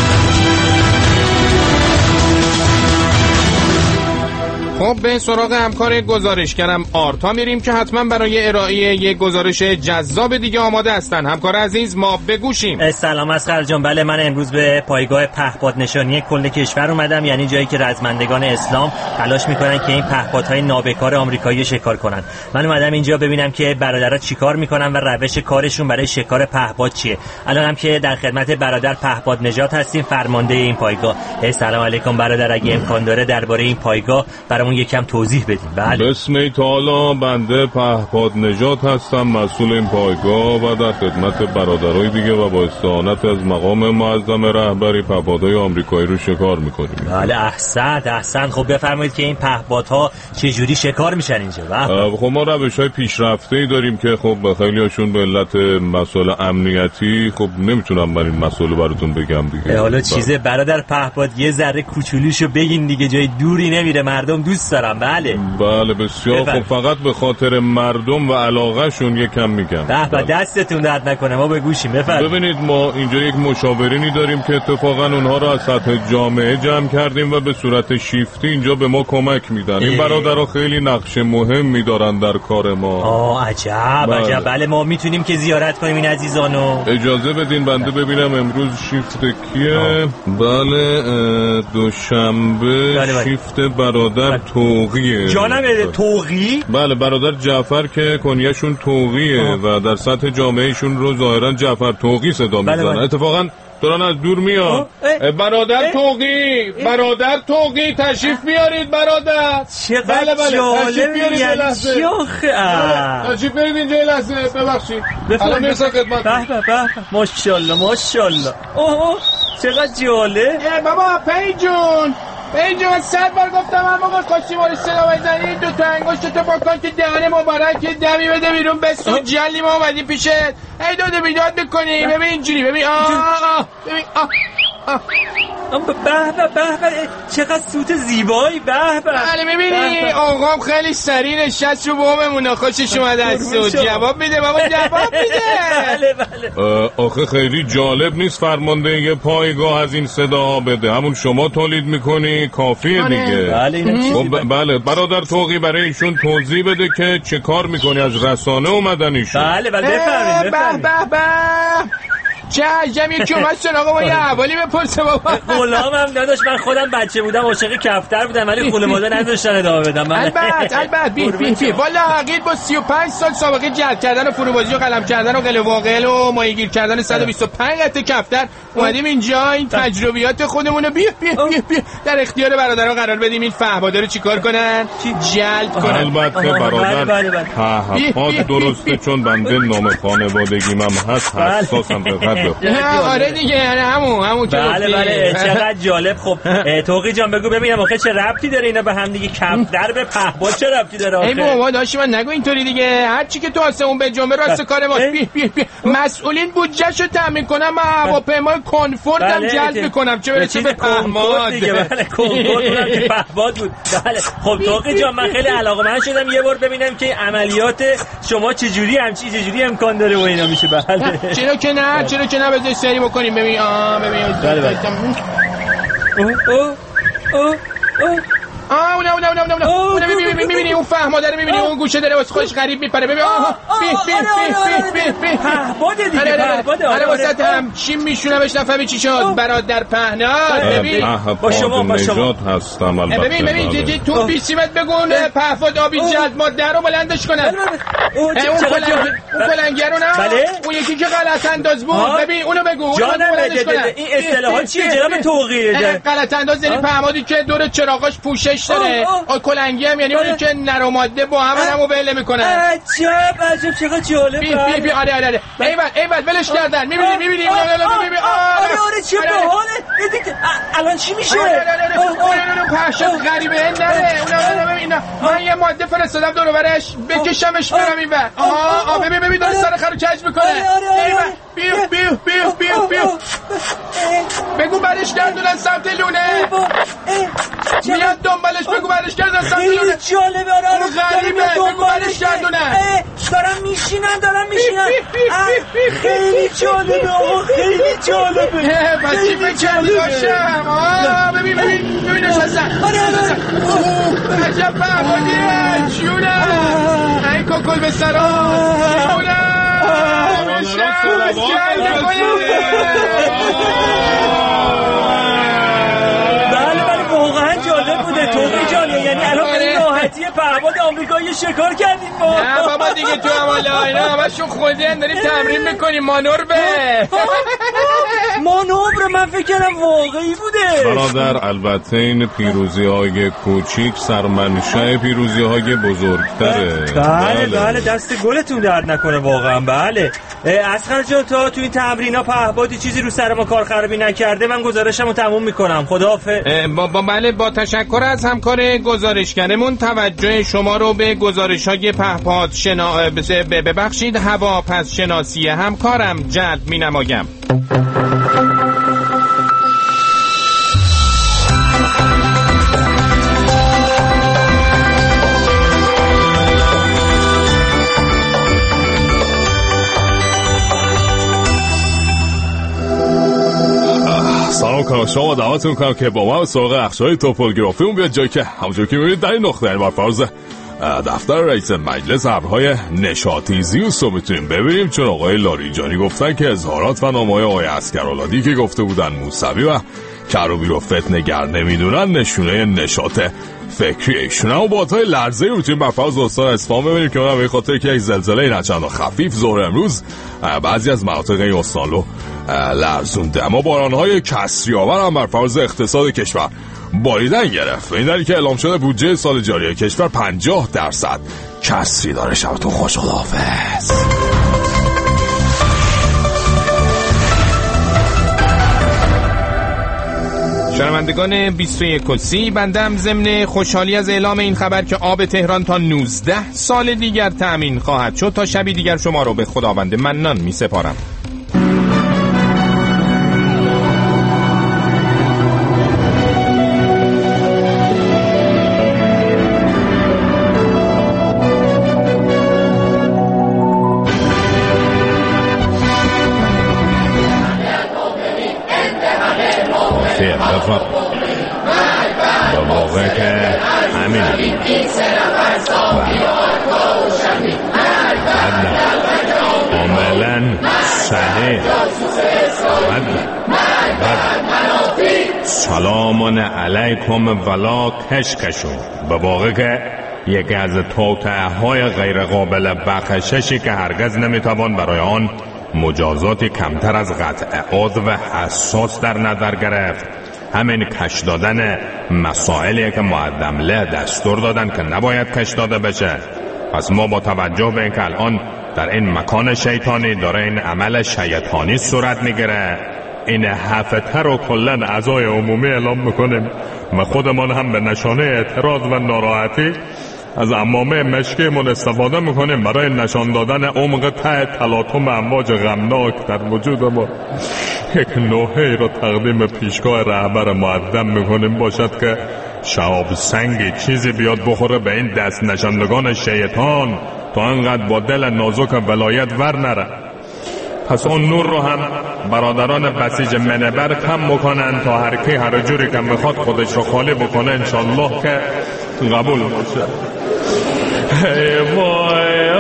خب به سراغ همکار گزارشگرم آرتا میریم که حتما برای ارائه یک گزارش جذاب دیگه آماده هستن. همکار عزیز ما بگوشیم. سلام اسقر جان. بله من امروز به پایگاه پهپادنشانی کل کشور اومدم، یعنی جایی که رزمندگان اسلام تلاش میکنن که این پهپادهای نابکار آمریکایی شکار کنن. من اومدم اینجا ببینم که برادرها چیکار میکنن و روش کارشون برای شکار پهپاد چیه. الانم که در خدمت برادر پهپاد نژاد هستیم، فرمانده این پایگاه. سلام علیکم برادر، اگه امکان داره درباره این پایگاه برامون یکم توضیح بدیم. بله. بسم تعالی، بنده پهپاد نژاد هستم، مسئول این پایگاه و در خدمت برادرای دیگه و با استعانت از مقام معظم رهبری پهپادهای آمریکایی رو شکار میکنیم. بله احسنت. خب بفرمایید که این پهپادها چه جوری شکار میشن اینجا؟ خب ما روش‌های پیشرفته‌ای داریم که خب خیلی هاشون به علت مسائل امنیتی خب نمیتونم من این مسئله براتون بگم دیگه. حالا چیزه برادر پهپاد یه ذره کوچولوشو بگین دیگه، جای دوری نمیره، مردم دوست دارم. بله بسیار خب، فقط به خاطر مردم و علاقه شون یکم میگم. به دستتون درد نکنه، ما به گوشیم. ببینید ما اینجا یک مشاورینی داریم که اتفاقا اونها رو از سطح جامعه جمع کردیم و به صورت شیفتی اینجا به ما کمک میدن. این برادرها خیلی نقش مهمی دارن در کار ما. عجب. بله ما میتونیم که زیارت کنیم این عزیزانو؟ اجازه بدین بنده ببینم امروز شیفت کیه. بله دوشنبه شیفت برادر توقیه. جانم توقی؟ بله برادر جعفر که کنیشون توقیه و در سطح جامعهشون رو ظاهرا جعفر توقی صدا میزنن. اتفاقا دارن از دور میاد. برادر توقی تشریف بیارید برادر. چقدر جالب یعنی تشریف بیارید اینجا یه لحظه. ببخشید الان میرسن خدمت. به ماشاءالله چقدر جالب. بابا پیجون من 100 بار گفتم هر موقع خواستی ما رو صدا بزنی دو تا انگشتتو بکن که دهن مبارک دمی بده بیرون بسون جلی ما اومدیم پیشت. ای داد بیداد میکنی. ببین اینجوری ببین ببین به چقدر صوت زیبایی. بله میبینی آقام خیلی سریع نشست رو بوممونه. خوشش اومده از تو. جواب میده بابا جواب میده. بله آخه خیلی جالب نیست فرمانده یه پایگاه از این صداها بده، همون شما تولید میکنی کافیه دیگه. بله برادر توقی برای ایشون توضیح بده که چه کار میکنی. از رسانه اومدن ایشون. بله بفرمایید. چه عجب یکی اومد سراغ ما یه حوالی بپرسه بابا. غلامم نداشت، من خودم بچه بودم عاشق کفتر بودم ولی خانواده نذاشتن ادامه بدم. البته بی والا حقیقت با 35 سال سابقه جلب کردن و فروبازی و قلم کردن و قله واقعل و ماهیگیر کردن 125 قطعه کفتر اومدیم اینجا این تجربیات خودمونو بیا در اختیار برادرها قرار بدیم. این فهمادا رو چیکار کنن؟ جلب کنن. البته برادر پهپاد درسته چون بنده نام خانوادگیم هم هست، حساسم به آره دیگه همون که بله چقدر جالب. خب توقی جان بگو ببینم آخه چه ربطی داره اینا به هم دیگه؟ کف در به پهباد چه ربطی داره آخه؟ ای بابا داشتی من نگو اینطوری دیگه. هر چی که تو آسمون به جنبه راست کار ما. مسئولین بودجهشو تامین کنم، من هواپیمای کنفوردم جلب میکنم چه برسه به پهباد دیگه. بله کنفورد که پهباد بود. بله خب توقی جان من خیلی علاقه‌مند شدم یه بار ببینم که عملیات شما چجوری امکان داره و اینا میشه. بله چرا که نه بذار سری بکنیم. ببین ببین اون میبینی اون فهما داره، میبینی اون گوشه داره واسه خودش غریب میپره. ببین پهباده دیگه. پهباده. آره واسه هم چیم میشونمش نفهمی چی شد. برادر پهناد ببین با شما هستم. البته ببین تو بیسیمت بگون پهباد آبی جلد ماده رو بلندش کنن. اون کلنگه رو نه، اون یکی که غلط انداز بود. ببین اونو بگو بلندش کنن. این اصطلاحات چیه جناب توقی؟ غلط انداز یعنی پهمادی که دور چراغاش پوشش داره. کلنگی هم یعنی اونی که نر و ماده با همو ول میکنه. عجب چقدر جالب. بی آره ایول ولش کردن. میبینی آره چه باحاله. الان چی میشه؟ پهشت غریبه نره. ببین من یه ماده فرستادم دور و برش بکشمش برم این ور. ببین داره سر خرو کج میکنه. بیو بگو برش گردونن سمت لونه. میاد دنبالش بگو برش گردونن سمت لونه. خیلی جالبه. آره غریبه بگو برش گردونن. دارن میشینن. خیلی جالبه آقا خیلی جالبه. پس چی فکر باشم؟ ببین نشستن. عجب فهمادیه جونه. این کوکل به سرا جونه بله واقعا جالب بوده توقی جان. یعنی الان به این راحتی پهباد آمریکایی شکار کردیم ما. نه بابا دیگه تو حوالا اینا همشون خودین داریم تمرین میکنیم. مانور من فکر کردم واقعی بوده. برادر البته این پیروزی های کوچیک سرمنشأ پیروزی های بزرگتره. بله دست گلتون درد نکنه واقعا. بله اصغر جان تا تو این تمرینا پهبادی چیزی رو سر ما کار خرابی نکرده من گزارشمو تموم میکنم. خداحافظ. بله با تشکر از همکار گزارشگرمون. توجه شما رو به گزارش‌های پهپاد ببخشید هواپس شناسی همکارم جلب می‌نمایم. سلام کنم شما دعوتون کنم که با من سراغ اخشای توپولوگرافیمون بیاد جایی که همونجور که میبینید در این نقطه بر فرض دفتر رئیس مجلس ابرهای نشاطی زیوس رو میتونیم ببینیم، چون آقای لاریجانی گفتن که اظهارات و نامه‌های آقای عسکرآلادی که گفته بودن موسوی و کروبی رو فتنه‌گر نمیدونن نشونه نشاط فکری ایشونه. و با تای لرزه رو میتونیم بر فرض استان اصفهان ببینیم که اونم به خاطر که یک زلزله نچندان خفیف ظهر امروز بعضی از مناطق این استان رو لرزونده. اما باران‌های کسری‌آور هم بر فرض اقتصاد کشور باریدن گرفت. این دلیل که اعلام شده بودجه سال جاری کشور 50% کسری داره. شبتون خوش. خداحافظ. شنوندگان 21 بندم ضمن خوشحالی از اعلام این خبر که آب تهران تا 19 سال دیگر تأمین خواهد شد تا شبی دیگر شما رو به خداوند منان می سپارم. به موقع که همین کاملا صحیح. سلام علیکم ولا کشکشون. به واقع که یکی از توطئه‌های غیر قابل بخششی که هرگز نمیتوان برای آن مجازاتی کمتر از قطع عضو حساس در نظر گرفت همین کش دادن مسائلی که مقدمله دستور دادن که نباید کش داده بشه. پس ما با توجه به اینکه الان در این مکان شیطانی داره این عمل شیطانی صورت میگیره. این هفته رو کلن اعضای عمومی اعلام میکنیم و خودمان هم به نشانه اعتراض و ناراحتی از عمامه مشکیمون استفاده میکنیم برای نشان دادن عمق ته تلاطم امواج غمناک در وجود ما. یک نوحه‌ای رو تقدیم پیشگاه رهبر معدم میکنیم باشد که شهاب سنگی چیزی بیاد بخوره به این دست نشاندگان شیطان تا انقدر با دل نازک ولایت ور نره. پس اون نور رو هم برادران بسیج منبر کم میکنن تا هر کی هر جوری که میخواد خودش رو خالی بکنه انشالله که قبول باشه. ای وای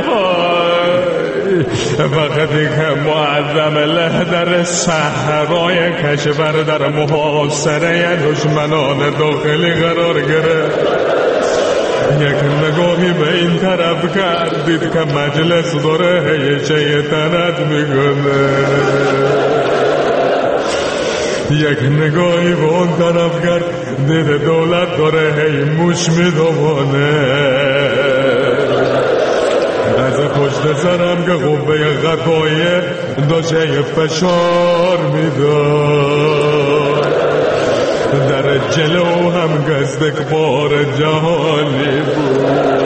وقتی که معظم الله در صحرای کشور در محاصره دشمنان داخلی قرار گرفت، یک نگاهی به این طرف کردید که مجلس داره هی شیطنت میکنه، یک نگاهی به اون طرف کرد دید دولت داره هی موش میدوانه، از پشت سرم که قوه قضاییه داشت هی فشار میداد، در جلو هم گزدکبار جهانی بود.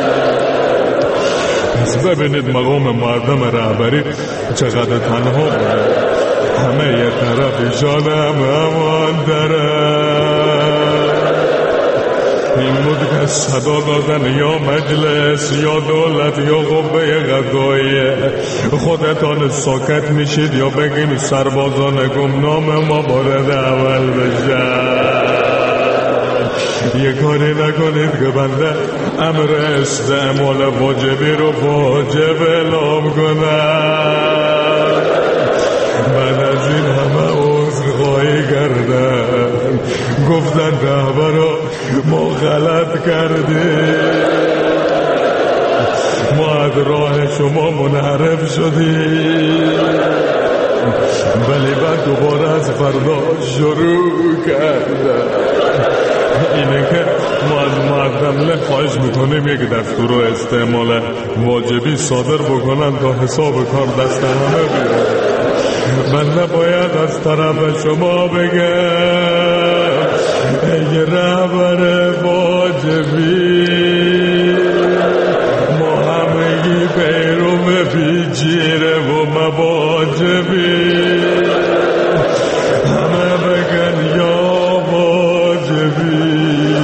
پس ببینید مقام مردم رهبری چقدر تنها بود، همه یه طرفشان هم همان طرف. این بود که صدا دادن یا مجلس یا دولت یا قوه قضاییه، خودتان ساکت میشید یا بگیم سربازان گمنام ما وارد اول بشن. یه کاری نکنید که بنده امر استعمال واجبی رو واجب اعلام کنم. بعد از این همه عذرخواهی کردن، گفتن رهبرا ما غلط کردیم، ما از راه شما منحرف شدیم، ولی بعد دوباره از فردا شروع کردن. اینه که ما از معظم الله خواهش میکنیم یک دستور و استعمال واجبی صادر بکنن تا حساب کار دست همه بیاد. من نباید از طرف شما بگم ای رهبر واجبی، ما همگی پیرو پیچیره و مواجبی، همه بگن یا واجبی.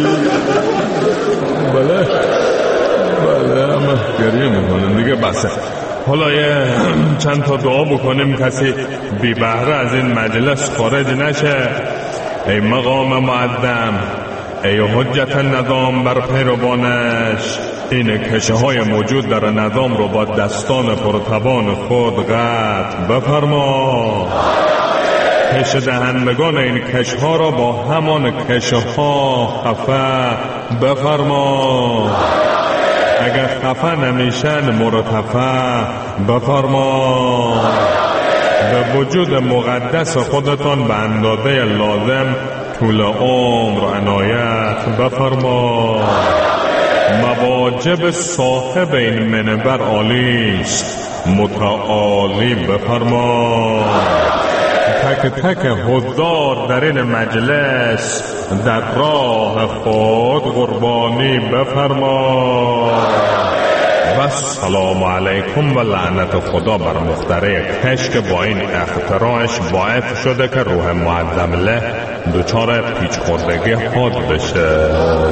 بله همه گریه میکنن دیگه بسه. حالا یه چند تا دعا بکنیم کسی بی بهره از این مجلس خارج نشه. ای مقام معدم، ای حجت نظام بر پیروانش، این کشه های موجود در نظام رو با دستان پرتوان خود قطع بفرما. کش دهندگان این کش ها را با همان کش ها خفه بفرما. اگر خفه نمیشن مرتفع بفرما. به وجود مقدس خودتان به اندازه لازم طول عمر عنایت بفرما. مواجب صاحب این منبر عالیست، متعالی بفرما. تک تک حضار در این مجلس در راه خود قربانی بفرما. و سلام علیکم و لعنت خدا بر مخترع کش که با این اختراعش باعث شده که روح معظم الله دچار پیچ خوردگی حاد بشه.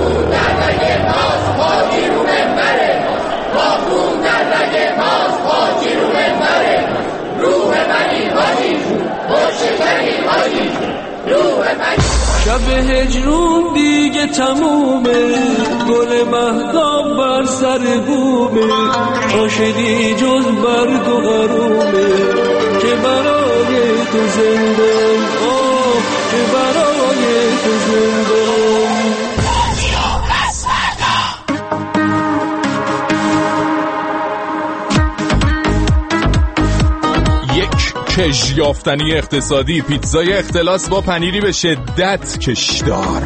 شب هجرون دیگه تمومه، گل مهتاب بر سر بومه، عاشقی جز برگ و غرومه که برای تو زندم، آه که برای تو زندم. کش یافتنی اقتصادی، پیتزای اختلاس با پنیری به شدت کشدار.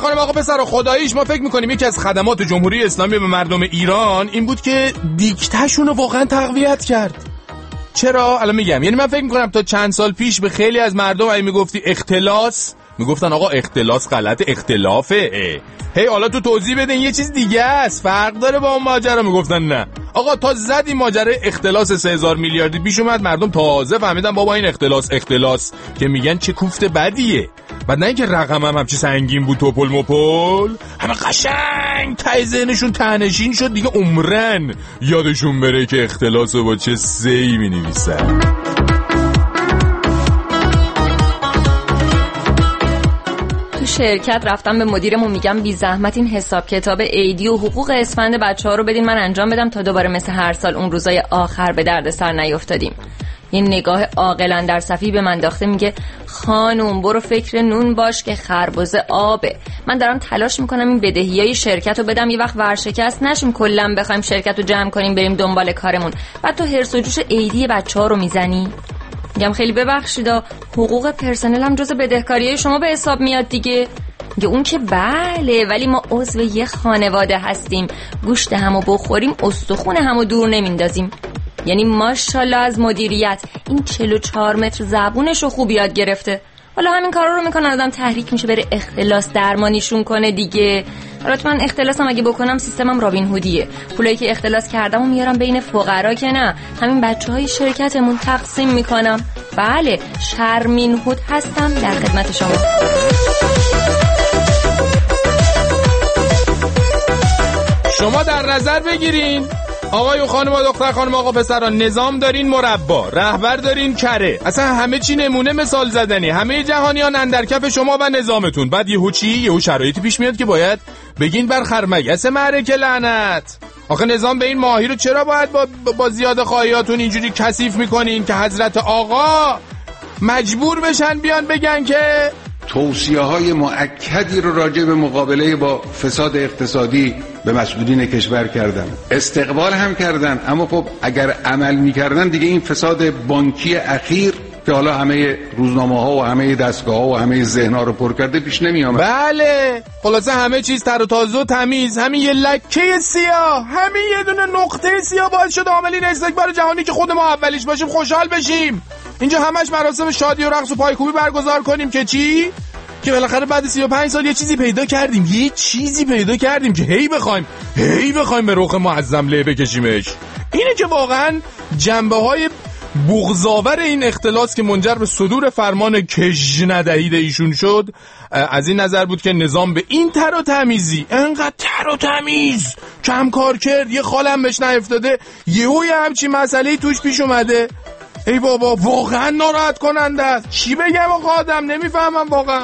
خانم آقا پسر خداییش ما فکر میکنیم یکی از خدمات جمهوری اسلامی به مردم ایران این بود که دیکتهشون رو واقعا تقویت کرد. چرا؟ الان میگم. یعنی من فکر میکنم تا چند سال پیش به خیلی از مردم اگه میگفتی اختلاس، میگفتن آقا اختلاس غلط، اختلافه. هی حالا تو توضیح بدین یه چیز دیگه است، فرق داره با اون ماجرا. میگفتن نه آقا تا زدی ماجرا اختلاس 3000 میلیاردی پیش اومد، مردم تازه فهمیدن بابا این اختلاس که میگن چه کوفت بدیه. بعد نه اینکه رقم هم همچی سنگین بود توپل مپل، همه قشنگ ته ذهنشون تهنشین شد دیگه، عمرن یادشون بره که اختلاسو با چه سی می نویسن. تو شرکت رفتم به مدیرمون میگم بی زحمت این حساب کتاب عیدی و حقوق اسفند بچه‌ها رو بدین من انجام بدم تا دوباره مثل هر سال اون روزای آخر به درد سر نیافتادیم. این نگاه عاقلان در صفی به من داخته میگه خانوم برو فکر نون باش که خربزه آبه. من دارم تلاش میکنم این بدهیای شرکت رو بدم، یه وقت ورشکست نشیم کلا بخوایم شرکت رو جمع کنیم بریم دنبال کارمون، بعد تو هرس و جوش عیدی بچه‌ها رو میزنی. میگم خیلی ببخشیدا حقوق پرسنل هم جز بدهکاریای شما به حساب میاد دیگه. میگه اون که بله، ولی ما عضو یه خانواده هستیم، گوشت همو بخوریم استخون همو دور نمیندازیم. یعنی ماشاءالله از مدیریت این 44 متر زبونشو خوب یاد گرفته. حالا همین کارا رو میکنه آدم تحریک میشه بره اختلاس درمانیشون کنه دیگه. البته من اختلاسم اگه بکنم سیستمم رابین هودیه، پولایی که اختلاس کردم و میارم بین فقرا که نه، همین بچهای شرکتمون تقسیم میکنم. بله شرمین هود هستم در خدمت شما. شما در نظر بگیرین آقای و خانم و دختر خانم آقا پسران، نظام دارین مربا، رهبر دارین کره، اصلا همه چی نمونه مثال زدنی، همه جهانیان اندر کف شما و نظامتون. بعد یهو شرایطی پیش میاد که باید بگین بر خرمگس معرکه لعنت. آخه نظام به این ماهی رو چرا باید با زیاده خواهیاتون اینجوری کثیف میکنین که حضرت آقا مجبور بشن بیان بگن که توصیه‌های مؤکدی رو راجع به مقابله با فساد اقتصادی به مسئولین کشور کردن، استقبال هم کردن، اما خب اگر عمل می‌کردن دیگه این فساد بانکی اخیر که حالا همه روزنامه‌ها و همه دستگاه‌ها و همه ذهن‌ها رو پر کرده پیش نمی‌آمد. بله خلاصه همه چیز تر و تازه و تمیز، همین یه لکه سیاه، همین یه دونه نقطه سیاه باعث شد عاملین استکبار جهانی که خود ما اولیش باشیم خوشحال بشیم. اینجا همش مراسم شادی و رقص و پایکوبی برگزار کنیم که چی؟ که بالاخره بعد 35 سال یه چیزی پیدا کردیم که هی بخوایم به رخ معظم له بکشیمش. اینه که واقعا جنبه‌های بغض‌آور این اختلاس که منجر به صدور فرمان کج ندهید ایشون شد از این نظر بود که نظام به این تر و تمیزی، انقدر تر و تمیز کم کار کرد، یه خالم بهش نیفتاده، یهو یه همچی مسئله‌ای توش پیش اومده. ای بابا واقعا ناراحت کننده است. چی بگم آقا آدم نمیفهمم واقعا.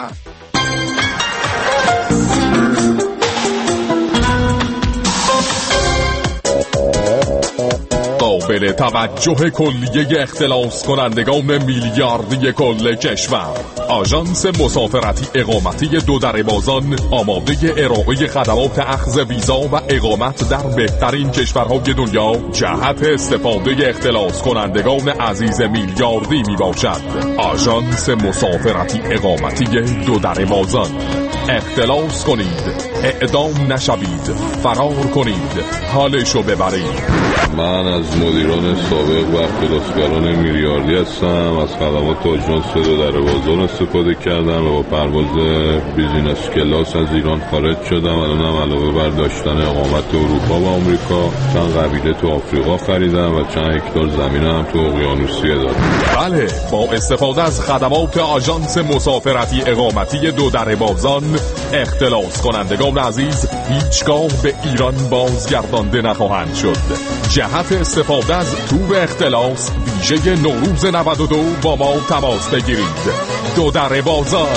قابل توجه کلیه اختلاس کنندگان میلیاردی کل کشور، آژانس مسافرتی اقامتی دو در بازان آماده ارائه خدمات اخذ ویزا و اقامت در بهترین کشورهای دنیا جهت استفاده اختلاس کنندگان عزیز میلیاردی می باشد. آژانس مسافرتی اقامتی دو در بازان. اختلاس کنید، اعدام نشوید، فرار کنید، حالشو ببرید. من از مدیران سابق و اختلاسگران میلیاردی هستم. از خدمات آژانس دو در بازان استفاده کردم و با پرواز بیزینس کلاس از ایران خارج شدم. الانم علاوه بر داشتن اقامت اروپا و آمریکا چند قبیله تو آفریقا خریدم و چند هکتار زمین هم تو اقیانوسیه دارم. بله، با استفاده از خدمات آژانس مسافرتی اقامتی دو در بازان اختلاس کنندگان عزیز هیچگاه به ایران بازگردانده نخواهند شد. جهت استفاده از تور اختلاس ویژه نوروز 92 با ما تماس بگیرید. دو در بازان.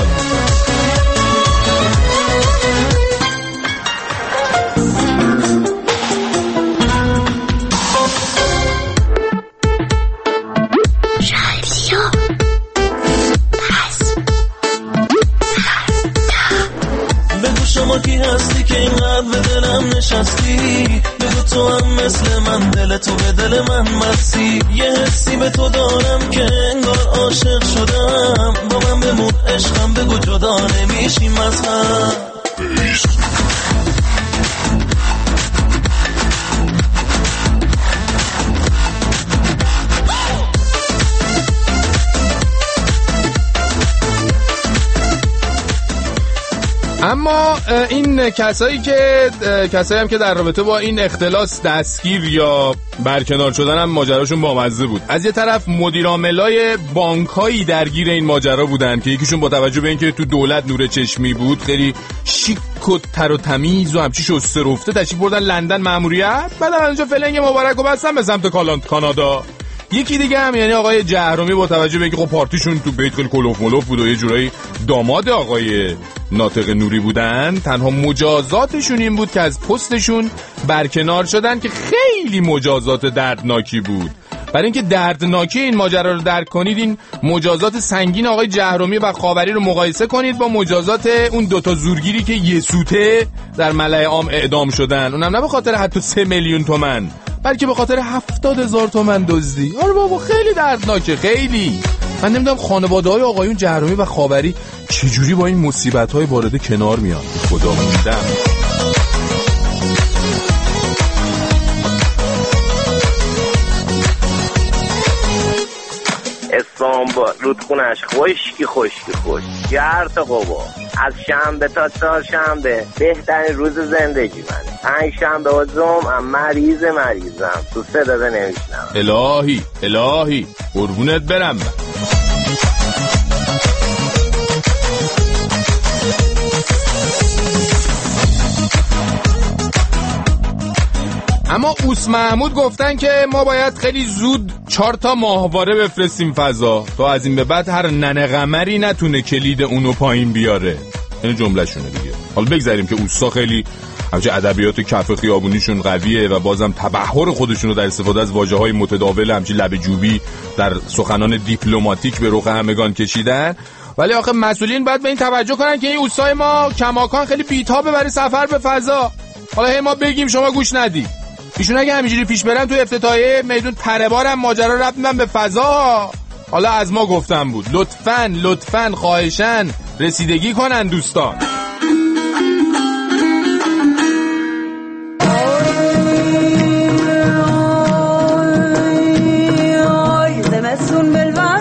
شما کی هستی که اینقدر به دلم نشستی؟ بگو تو هم مثل من دلتو به دل من بستی. یه حسی به تو دارم که انگار عاشق شدم. با من بمون عشقم، بگو جدا نمیشیم از هم. اما این کسایی هم که در رابطه با این اختلاس دستگیر یا برکنار شدن هم ماجراشون بامزه بود. از یه طرف مدیرعاملای بانکایی درگیر این ماجرا بودن که یکیشون با توجه به اینکه تو دولت نور چشمی بود خیلی شیک و تر و تمیز و همچی شسته رفته تشریف بردن لندن ماموریت، بعد اونجا فلنگ مبارک و بستن به سمت کانادا. یکی دیگه هم یعنی آقای جهرومی با توجه به اینکه خب پارتیشون تو بیت خیلی کلوف ملوف بود و یه جورایی داماد آقای ناطق نوری بودن، تنها مجازاتشون این بود که از پستشون برکنار شدن که خیلی مجازات دردناکی بود. برای اینکه دردناکی این ماجرا رو درک کنید این مجازات سنگین آقای جهرومی و خاوری رو مقایسه کنید با مجازات اون دوتا زورگیری که یه سوته در ملأ عام اعدام شدن، اونم نه به خاطر حتی 3 میلیون تومان بلکه به خاطر 70,000 تومان دزدی. آره بابا خیلی دردناکه خیلی. من نمیدونم خانواده‌های آقایون جهرومی و خاوری چجوری با این مصیبت‌های وارد کنار میان. خدا میدم. استانبول رودخونش خشکی گرد قبا. از شنبه تا چهارشنبه بهترین روز زندگی من. 5 شنبه و جمعه مریضم تو صدا نمیشنم. الهی قربونت برم من. اما اوس محمود گفتن که ما باید خیلی زود 4 تا ماهواره بفرستیم فضا تا از این به بعد هر ننه قمری نتونه کلید اونو پایین بیاره. این جمله شونه دیگه. حالا بگذاریم که اوسا خیلی همچه ادبیات کف خیابونیشون قویه و بازم تبحر خودشونو در استفاده از واژه‌های متداول همچین لب جوبی در سخنان دیپلماتیک به رخ همگان کشیدن، ولی آخه مسئولین باید به این توجه کنن که این اوستای ما کماکان خیلی بی‌تابه برای سفر به فضا. حالا هی ما بگیم شما گوش ندی. ایشون اگه همینجوری پیش برن تو افتتاحیه میدون تره‌بارم ماجرا رفت میدن به فضا. حالا از ما گفتم بود لطفاً خواهشاً رسیدگی کنن دوستان. زمستون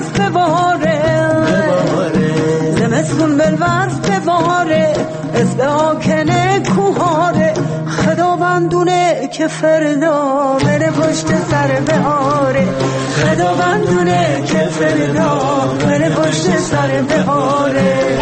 بلورس بباره اسم آکنه کوهاره خداوندونه که فردا بره پشت سر بهاره خداوندونه که فردا بره پشت سر بهاره.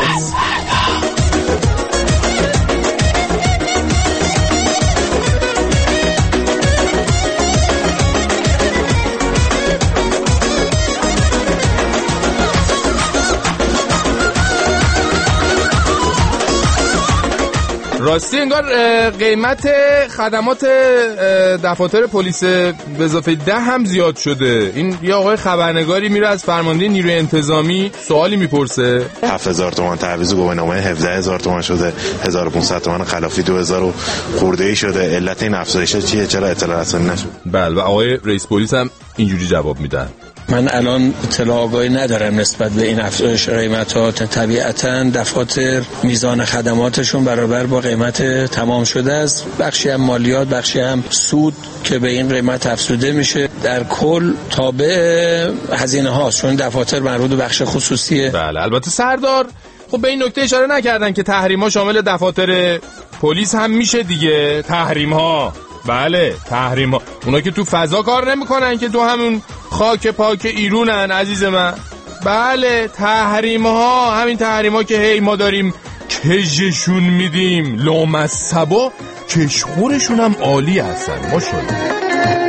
راستی انگار قیمت خدمات دفاتر پلیس به اضافه 10 هم زیاد شده. این یه آقای خبرنگاری میره از فرمانده نیروی انتظامی سوالی میپرسه. 7000 تومان تعویض گواهینامه 17000 تومان شده، 1500 تومان خلافی 2000 خورده‌ای شده. علت این افزایش چیه؟ چرا اطلاع رسانی نشد؟ بله و آقای رئیس پلیس هم اینجوری جواب میدن. من الان اطلاع آگاهی ندارم نسبت به این افزایش قیمتات. طبیعتاً دفاتر میزان خدماتشون برابر با قیمت تمام شده است. بخشی هم مالیات، بخشی هم سود که به این قیمت افزوده میشه. در کل تابع هزینه هاست، چون دفاتر مربوط به بخش خصوصیه. بله البته سردار خب به این نکته اشاره نکردن که تحریم‌ها شامل دفاتر پلیس هم میشه دیگه. تحریم‌ها بله تحریم‌ها اونا که تو فضا کار نمی‌کنن که تو همون خاک پاک ایرونن عزیز من. بله تحریم‌ها، همین تحریم‌ها که هی ما داریم کششون میدیم لامصبا، کشخورشون هم عالی هستن ماشاءالله.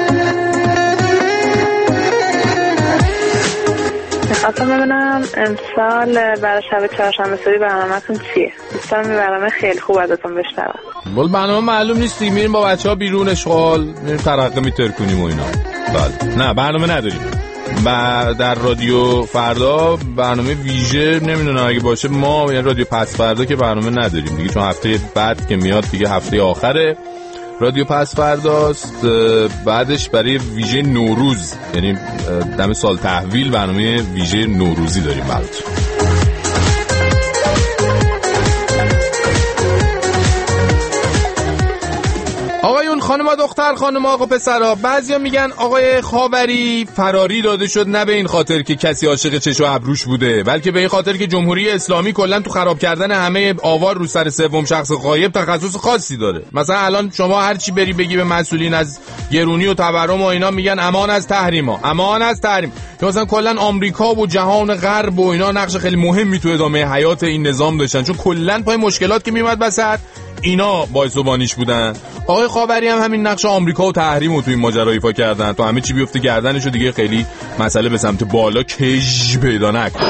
اصلا ببینم امسال برای شب چهارشنبه سوری برنامه‌تون چیه؟ دوستان می برنامه خیلی خوب ازتون بشنوم. ولی برنامه معلوم نیست دیگه، میریم با بچه‌ها بیرون اشغال، میریم ترقه میترکونیم و اینا. بله نه برنامه نداریم. و در رادیو فردا برنامه ویژه نمیدونم اگه باشه ما یعنی رادیو پس فردا که برنامه نداریم دیگه، چون هفته بعد که میاد دیگه هفته آخره رادیو پس فرداست. بعدش برای ویژه نوروز یعنی دم سال تحویل برنامه ویژه نوروزی داریم براتون. خانم دختر، خانم آقا پسرا، بعضیا میگن آقای خاوری فراری داده شد نه به این خاطر که کسی عاشق چش و ابروش بوده، بلکه به این خاطر که جمهوری اسلامی کلا تو خراب کردن همه آوار رو سر سوم شخص غایب تخصص خاصی داره. مثلا الان شما هر چی بری بگی به مسئولین از گرونی و تورم و اینا میگن امان از تحریما، امان از تحریم. یا مثلا کلا آمریکا و جهان غرب و اینا نقش خیلی مهمی تو ادامه حیات این نظام داشتن، چون کلا پای مشکلات که میومد وسط اینا باعث و بانیش بودن. آقای خاوری هم همین نقش آمریکا و تحریم رو تو این ماجرا ایفا کردن تا همه چی بیفته گردنش و دیگه خیلی مسئله به سمت بالا کج پیدا نکنه.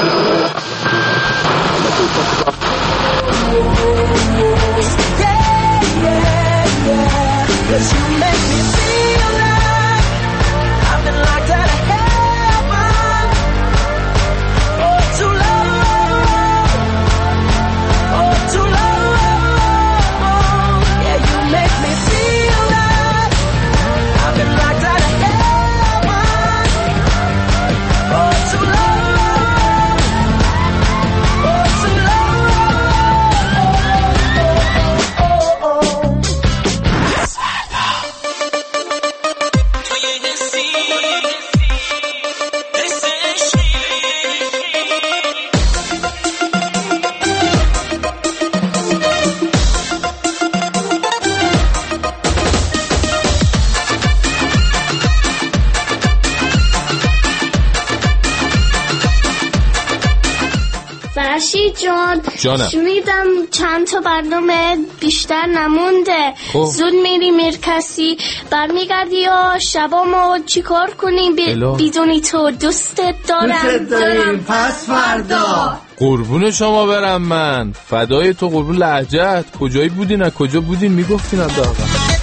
جانم شنیدم چند تا برنامه بیشتر نمونده. زود میری مرکزی برمیگردی یا شبا ما چیکار کنیم بیدونی تو دوستت دارم پس فردا. قربون شما برم من، فدای تو، قربون لهجت. کجایی بودین از کجا بودین میگفتین از داغم.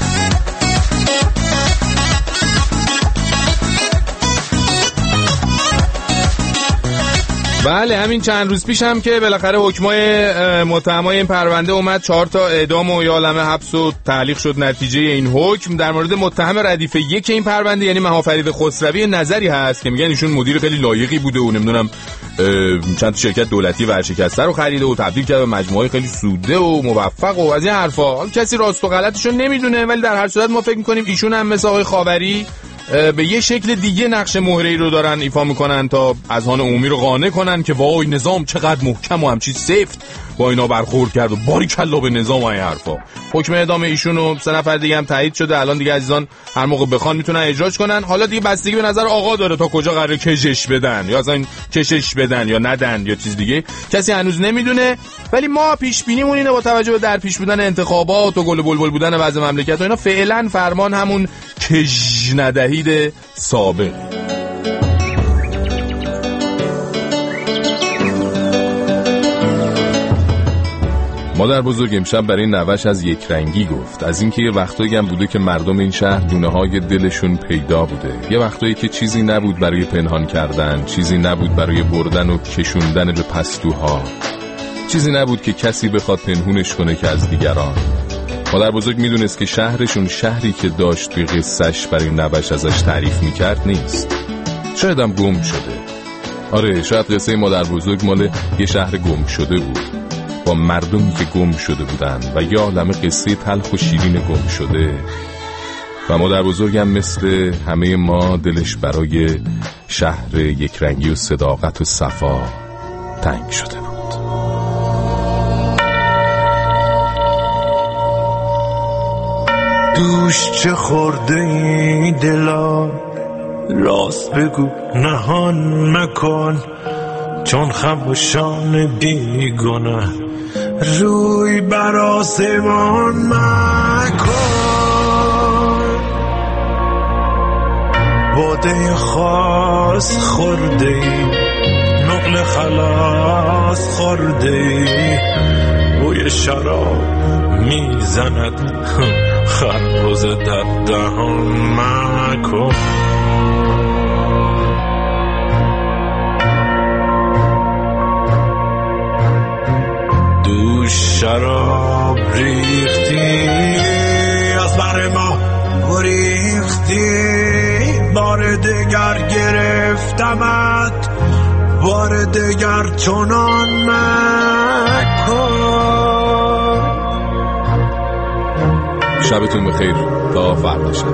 بله همین چند روز پیش هم که بالاخره حکمای متهمای این پرونده اومد، 4 تا اعدام و یه عالمه حبس و تعلیق شد نتیجه این حکم. در مورد متهم ردیف 1 این پرونده یعنی مهافرید خسروی نظری هست که میگن ایشون مدیر خیلی لایقی بوده و نمیدونم چند تا شرکت دولتی ورشکسته رو خریده و تبدیل کرده به مجموعه خیلی سوده و موفق و از این حرفا. حالا کسی راست و غلطشو نمیدونه، ولی در هر صورت ما فکر می‌کنیم ایشون هم مثل آقای خاوری به یه شکل دیگه نقش مهره‌ای رو دارن ایفا میکنن تا اذهان عمومی رو قانع کنن که وای نظام چقدر محکم و همچین سفت با اینا برخورد کرد و باریکلا به نظام و این حرفا. حکم اعدام ایشون و 3 نفر دیگه هم تایید شده. الان دیگه عزیزان هر موقع بخوان میتونن اجراش کنن. حالا دیگه بستگی به نظر آقا داره تا کجا قراره کشش بدن یا اصلا کشش بدن یا ندن یا چیز دیگه، کسی هنوز نمیدونه. ولی ما پیش بینیمون اینه با توجه به در پیش بودن انتخابات و گل بلبل بودن وضع مملکت و اینا فعلا فرمان همون کج ندهید سابق. مادر بزرگ امشب برای نوش از یک رنگی گفت، از اینکه یه وقتایی هم بوده که مردم این شهر دونه‌های دلشون پیدا بوده، یه وقتایی که چیزی نبود برای پنهان کردن، چیزی نبود برای بردن و کشوندن به پستوها، چیزی نبود که کسی بخواد پنهونش کنه که از دیگران. مادر بزرگ میدونست که شهرشون شهری که داشت توی قصهش برای نوش ازش تعریف میکرد نیست، شاید هم گم شده. آره شاید قصه مادر بزرگ مال یه شهر گم شده بود با مردمی که گم شده بودن و یه عالمه قصه تلخ و شیرین گم شده. و مادر بزرگم مثل همه ما دلش برای شهر یک رنگی و صداقت و صفا تنگ شده بود. دوش چه خورده ای دلا، راست بگو نهان مکن، چون خموشان بیگناه روی بر آسمان مکن. باده خاص خورده ای، نقل خلاص خورده ای، بوی شراب میزند خربز در دهان مکن. دوش شراب ریختی از بر ما گریختی، بار دگر گرفتمت بار دگر چنان مکن. شبتون بخیر تا فردا شب.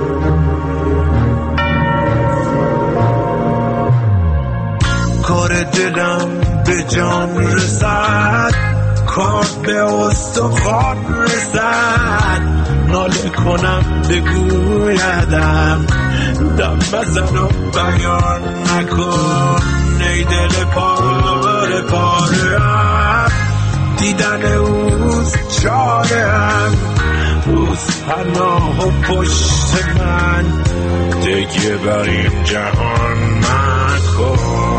کار دلم به جان رسد، کار به استخوان رسد، ناله کنم بگویدم دم بزن و بیان نکن ای دل پاره پاره، دیدن اوز چارم، اوز پناه و پشت من، دیگه بر این جهان مکن.